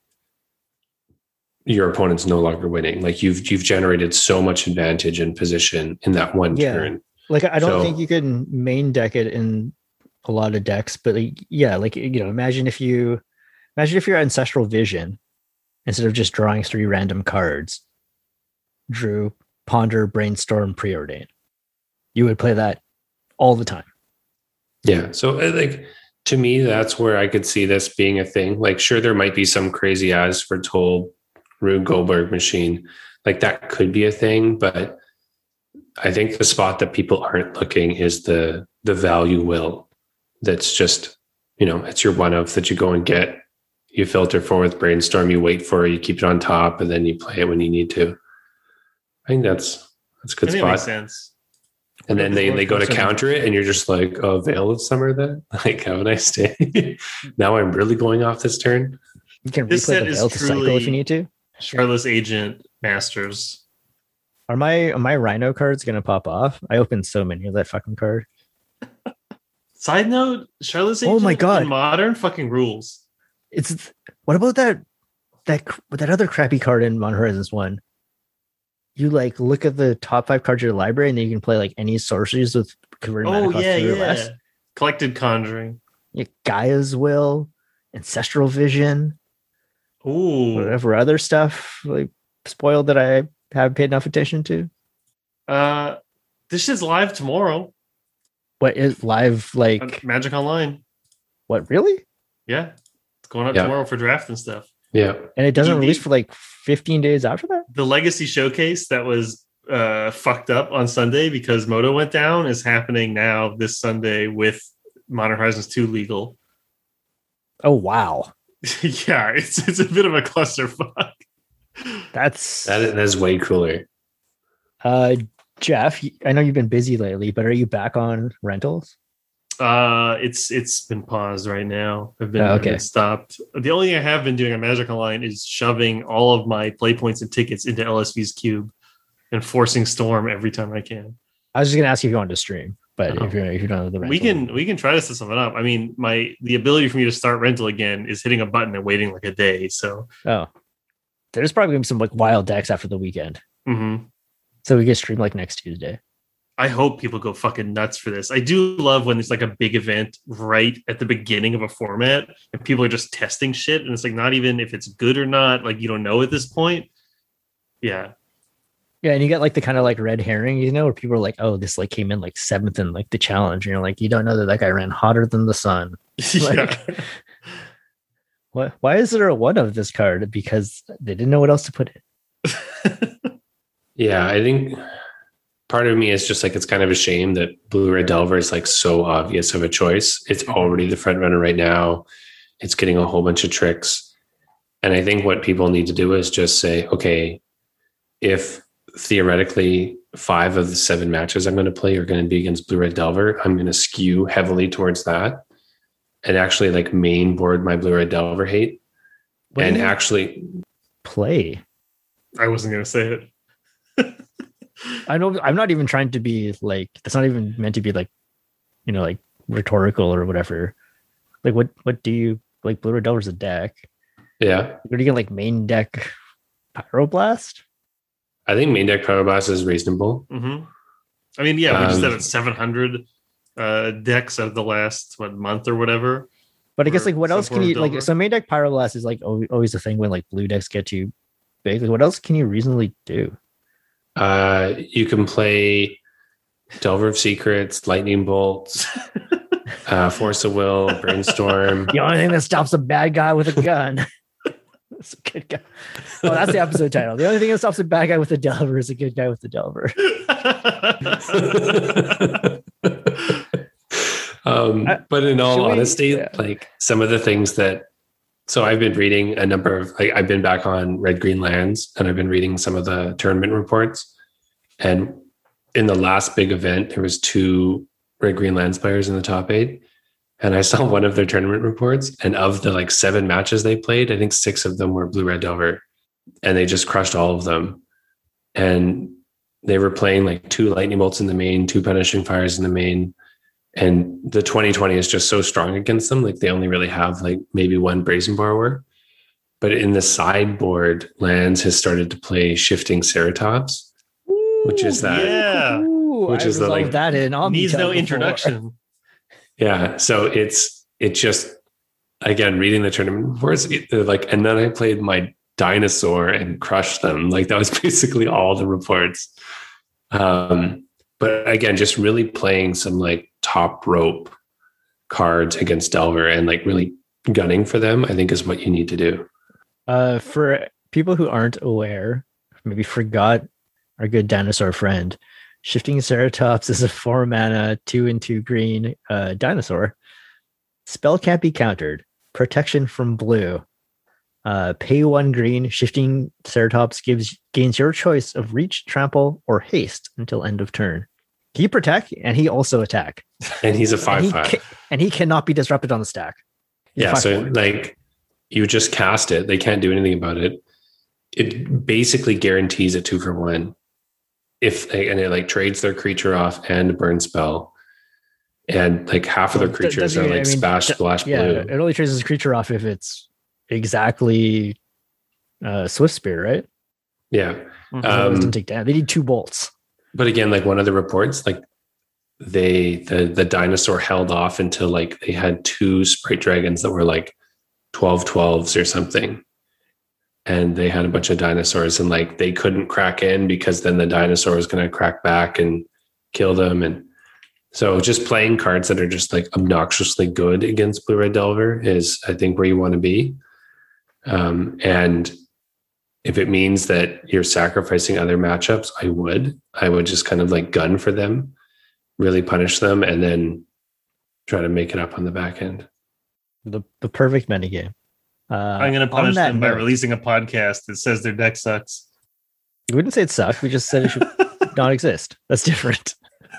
your opponent's no longer winning. Like you've, you've generated so much advantage and position in that one Yeah. turn. Like I don't So- think you can main deck it in a lot of decks, but like, yeah, like you know, imagine if you imagine if your Ancestral Vision, instead of just drawing three random cards, drew Ponder, Brainstorm, Preordain. You would play that all the time. Yeah. So uh, like to me, that's where I could see this being a thing. Like, sure, there might be some crazy ass for Toll Rube Goldberg machine. Like that could be a thing, but I think the spot that people aren't looking is the the value will. That's just, you know, it's your one of that you go and get. You filter for with Brainstorm, you wait for it, you keep it on top, and then you play it when you need to. I think that's that's a good I think it makes spot. sense. And then they, they go to Sorry. counter it, and you're just like, oh, Veil of Summer then? Like, have a nice day. Now I'm really going off this turn. You can This replay set the is Veil to cycle if truly- you need to. Charlotte's Agent Masters. Are my are my Rhino cards gonna pop off? I opened so many of that fucking card. Side note, Charlotte's Oh Agent my God. in Modern fucking rules. It's what about that that cr- that other crappy card in Modern Horizons one? You like look at the top five cards of your library, and then you can play like any sorceries with converted mana Oh cost yeah, three or yeah. less. Collected Conjuring. Yeah, Gaia's Will, Ancestral Vision, Ooh. whatever other stuff like spoiled that I haven't paid enough attention to. Uh, this shit's live tomorrow. What is live like? on Magic Online. What really? Yeah, it's going up Yeah. tomorrow for draft and stuff. Yeah. And it doesn't D and D. release for like fifteen days after that. The Legacy Showcase that was uh, fucked up on Sunday because Moto went down is happening now this Sunday with Modern Horizons two legal. Oh wow, Yeah, it's it's a bit of a clusterfuck. that's That is, that is way cooler. uh Jeff. I know you've been busy lately, but are you back on rentals? Uh, it's it's been paused right now. I've been, Oh, I've okay. been stopped. The only thing I have been doing on Magic Online is shoving all of my play points and tickets into L S V's cube and forcing Storm every time I can. I was just gonna ask you if you wanted to stream, but Oh. if you're if you're done with the rental, We can we can try to set something up. I mean, my the ability for me to start rental again is hitting a button and waiting like a day. So Oh, there's probably gonna be some like wild decks after the weekend, mhm. so we get stream like next Tuesday. I hope people go fucking nuts for this. I do love when it's like a big event right at the beginning of a format and people are just testing shit. And it's like, not even if it's good or not, like you don't know at this point. Yeah. Yeah, and you get like the kind of like red herring, you know, where people are like, "Oh, this like came in like seventh in like the challenge," and you're like, "You don't know that that guy ran hotter than the sun." yeah. What? Why is there a one of this card? Because they didn't know what else to put in. Yeah, I think part of me is just like it's kind of a shame that Blue Red Delver is like so obvious of a choice. It's already the front runner right now. It's getting a whole bunch of tricks. And I think what people need to do is just say, okay, if theoretically five of the seven matches I'm going to play are going to be against Blue Red Delver, I'm going to skew heavily towards that and actually like main board my Blue Red Delver hate. What and do you actually play. I wasn't going to say it. I know I'm not even trying to be like it's not even meant to be like, you know, like rhetorical or whatever. Like what what do you like? Blue Red Delver's a deck. yeah, What do you get like main deck Pyroblast? I think main deck Pyroblast is reasonable. hmm I mean, yeah, we just Um, had seven hundred uh, decks of the last what month or whatever. But I guess Or like what else some can form you of like? Delver. So main deck Pyroblast is like al- always the thing when like blue decks get too big. Like what else can you reasonably do? Uh, you can play Delver of Secrets, Lightning Bolts, uh, Force of Will, Brainstorm. The only thing that stops a bad guy with a gun. That's a good guy. Oh, that's the episode title. The only thing that stops a bad guy with a Delver is a good guy with the Delver. um, I- but in all should we- honesty, yeah. like some of the things that, so I've been reading a number of, like, I've been back on Red Green Lands and I've been reading some of the tournament reports. And in the last big event, there was two Red Green Lands players in the top eight. And I saw one of their tournament reports, and of the like seven matches they played, I think six of them were Blue Red Delver, and they just crushed all of them. And they were playing like two Lightning Bolts in the main, two Punishing Fires in the main. And the twenty twenty is just so strong against them. Like they only really have like maybe one Brazen Borrower. But in the sideboard, Lands has started to play Shifting Ceratops, which is that Yeah. Ooh. Oh, which I is the, resolved like, that in Omnitel Needs no before. introduction. Yeah. So it's it's just again reading the tournament reports, it, like, and then I played my dinosaur and crushed them. Like that was basically all the reports. Um, but again, just really playing some like top rope cards against Delver and like really gunning for them, I think is what you need to do. Uh, for people who aren't aware, maybe forgot our good dinosaur friend, Shifting Ceratops is a four mana, two and two green uh, dinosaur. Spell can't be countered. Protection from blue. Uh, pay one green. Shifting Ceratops gives gains your choice of reach, trample, or haste until end of turn. He protect and he also attack. And he's a And five he, five. ca- and he cannot be disrupted on the stack. He's a Yeah. five So four. like you just cast it. They can't do anything about it. It basically guarantees a two for one. If they, and it like trades their creature off and a burn spell. And like half of Well, their that creatures doesn't are even- like I mean, splash, that- splash, Yeah, blue. it only traces a creature off if it's exactly uh, Swift Spear, right? Yeah. Mhm. So it doesn't Um, take damage. They need two bolts. but again, like one of the reports, like they the the dinosaur held off until like they had two sprite dragons that were like twelve twelves or something. And they had a bunch of dinosaurs and like they couldn't crack in because then the dinosaur was going to crack back and kill them. And so just playing cards that are just like obnoxiously good against Blue Red Delver is, I think, where you want to be. Um, and if it means that you're sacrificing other matchups, I would. I would just kind of like gun for them, really punish them, and then try to make it up on the back end. The the perfect metagame. Uh, I'm going to on punish that them by note, releasing a podcast that says their deck sucks. We wouldn't say it sucked. We just said it should not exist. That's different.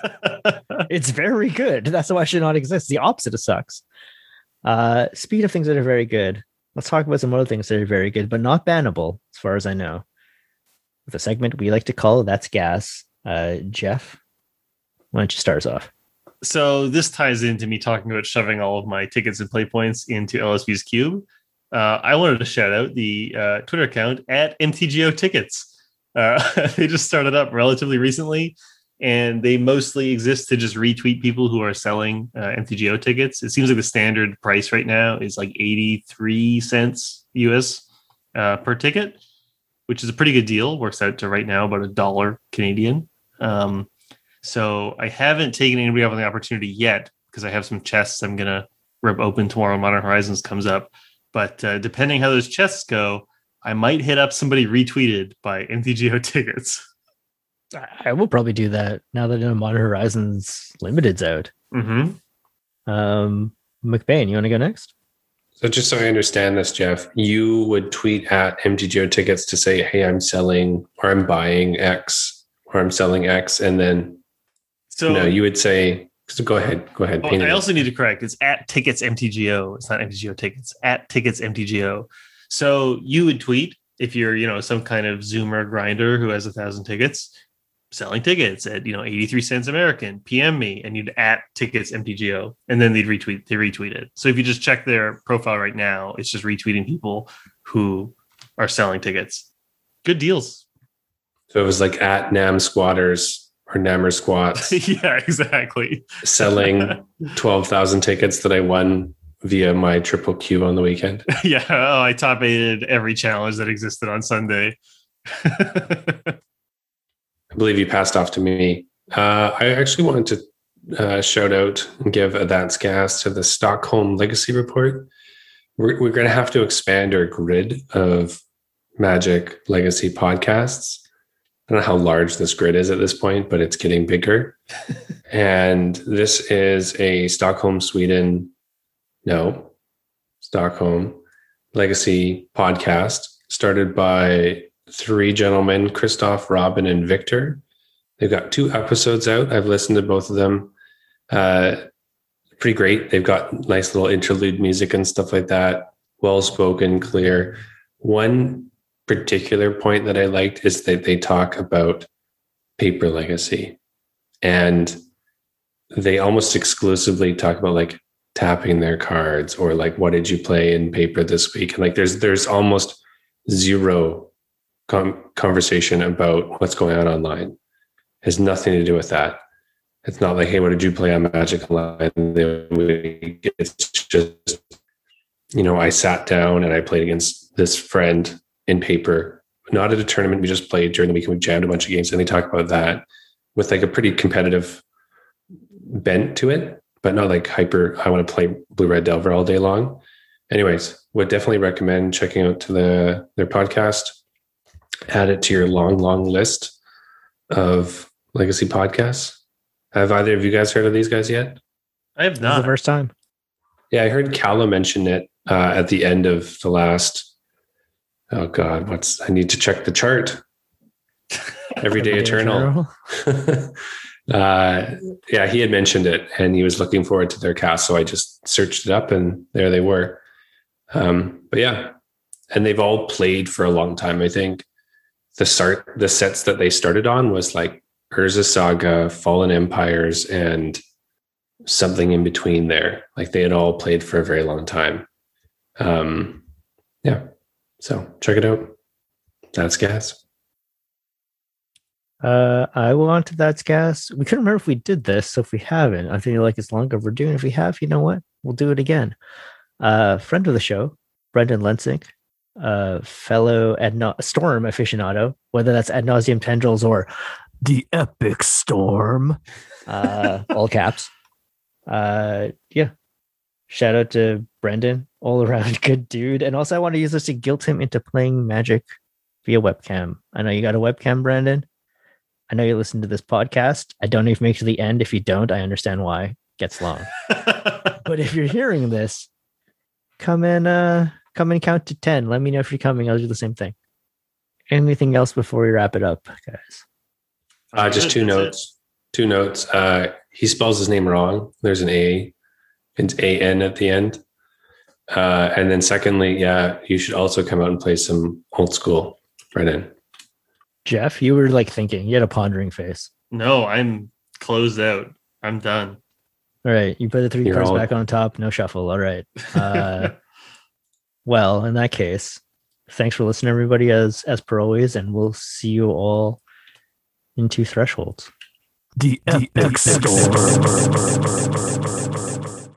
It's very good. That's why it should not exist. The opposite of sucks. Uh, speed of things that are very good. Let's talk about some other things that are very good, but not bannable, as far as I know. With a segment we like to call That's Gas. Uh, Jeff, why don't you start us off? So this ties into me talking about shoving all of my tickets and play points into L S V's Cube. Uh, I wanted to shout out the uh, Twitter account at M T G O Tickets. Uh, they just started up relatively recently, and they mostly exist to just retweet people who are selling uh, M T G O tickets. It seems like the standard price right now is like eighty-three cents U S uh, per ticket, which is a pretty good deal. Works out to right now about a dollar Canadian. Um, so I haven't taken anybody up on the opportunity yet because I have some chests I'm going to rip open tomorrow when Modern Horizons comes up. But uh, depending how those chests go, I might hit up somebody retweeted by M T G O Tickets. I will probably do that now that uh, Modern Horizons Limited's out. Mm-hmm. Um, McBain, you want to go next? So just so I understand this, Jeff, you would tweet at M T G O Tickets to say, hey, I'm selling or I'm buying X or I'm selling X. And then, So no, you would say, so go ahead, go ahead. oh, paint I it. also need to correct. It's at Tickets M T G O. It's not M T G O Tickets. At Tickets M T G O. So you would tweet if you're, you know, some kind of Zoomer grinder who has a thousand tickets, selling tickets at, you know, eighty-three cents American. P M me, and you'd at Tickets M T G O, and then they'd retweet. They retweet it. So if you just check their profile right now, it's just retweeting people who are selling tickets. Good deals. So it was like at Nam Squatters or Nammer Squats Yeah, exactly. selling twelve thousand tickets that I won via my triple Q on the weekend. Yeah. Oh, I top eighted every challenge that existed on Sunday. I believe you passed off to me. Uh, I actually wanted to uh, shout out and give a That's Gas to the Stockholm Legacy Report. We're, we're going to have to expand our grid of Magic Legacy podcasts. I don't know how large this grid is at this point, but it's getting bigger. And this is a Stockholm, Sweden, no, Stockholm Legacy podcast started by three gentlemen, Christoph, Robin, and Victor. They've got two episodes out. I've listened to both of them. Uh, pretty great. They've got nice little interlude music and stuff like that. Well-spoken, clear. One particular point that I liked is that they talk about paper legacy, and they almost exclusively talk about like tapping their cards or like, what did you play in paper this week? And like, there's, there's almost zero com- conversation about what's going on online. It has nothing to do with that. It's not like, hey, what did you play on Magic Online the week? It's just, you know, I sat down and I played against this friend in paper, not at a tournament. We just played during the week and we jammed a bunch of games, and they talk about that with like a pretty competitive bent to it, but not like hyper, I want to play Blue Red Delver all day long. Anyways, would definitely recommend checking out to the their podcast. Add it to your long, long list of legacy podcasts. Have either of you guys heard of these guys yet? I have This is not. the first time. Yeah, I heard Calla mention it uh, at the end of the last. Oh God, what's? I need to check the chart. Everyday Eternal. uh, yeah, he had mentioned it, and he was looking forward to their cast. So I just searched it up, and there they were. Um, but yeah, and they've all played for a long time. I think the start, the sets that they started on was like Urza Saga, Fallen Empires, and something in between there. Like they had all played for a very long time. Um, yeah. So check it out. That's gas. Uh, I will on to That's Gas. We couldn't remember if we did this, so if we haven't, I feel like it's long overdue. And if we have, you know what? We'll do it again. Uh, friend of the show, Brendan Lensink, uh, fellow ad na- Storm aficionado, whether that's Ad Nauseam Tendrils or the Epic Storm, uh, all caps. Uh, yeah. Shout out to Brendan, all around good dude. And also, I want to use this to guilt him into playing Magic via webcam. I know you got a webcam, Brandon. I know you listen to this podcast. I don't know if you make it to the end. If you don't, I understand why. It gets long. But if you're hearing this, come and uh, come and count to ten. Let me know if you're coming. I'll do the same thing. Anything else before we wrap it up, guys? Uh, just two That's it. notes. Two notes. Uh, he spells his name wrong. There's an A. It's A N at the end. Uh, and then secondly, yeah, you should also come out and play some old school, Brennan. Jeff, you were like thinking. You had a pondering face. No, I'm closed out. I'm done. All right. You put the three You're cards all- back on top. No shuffle. All right. Uh, well, in that case, thanks for listening, everybody, as as per always, and we'll see you all into Thresholds. The Epic Storm.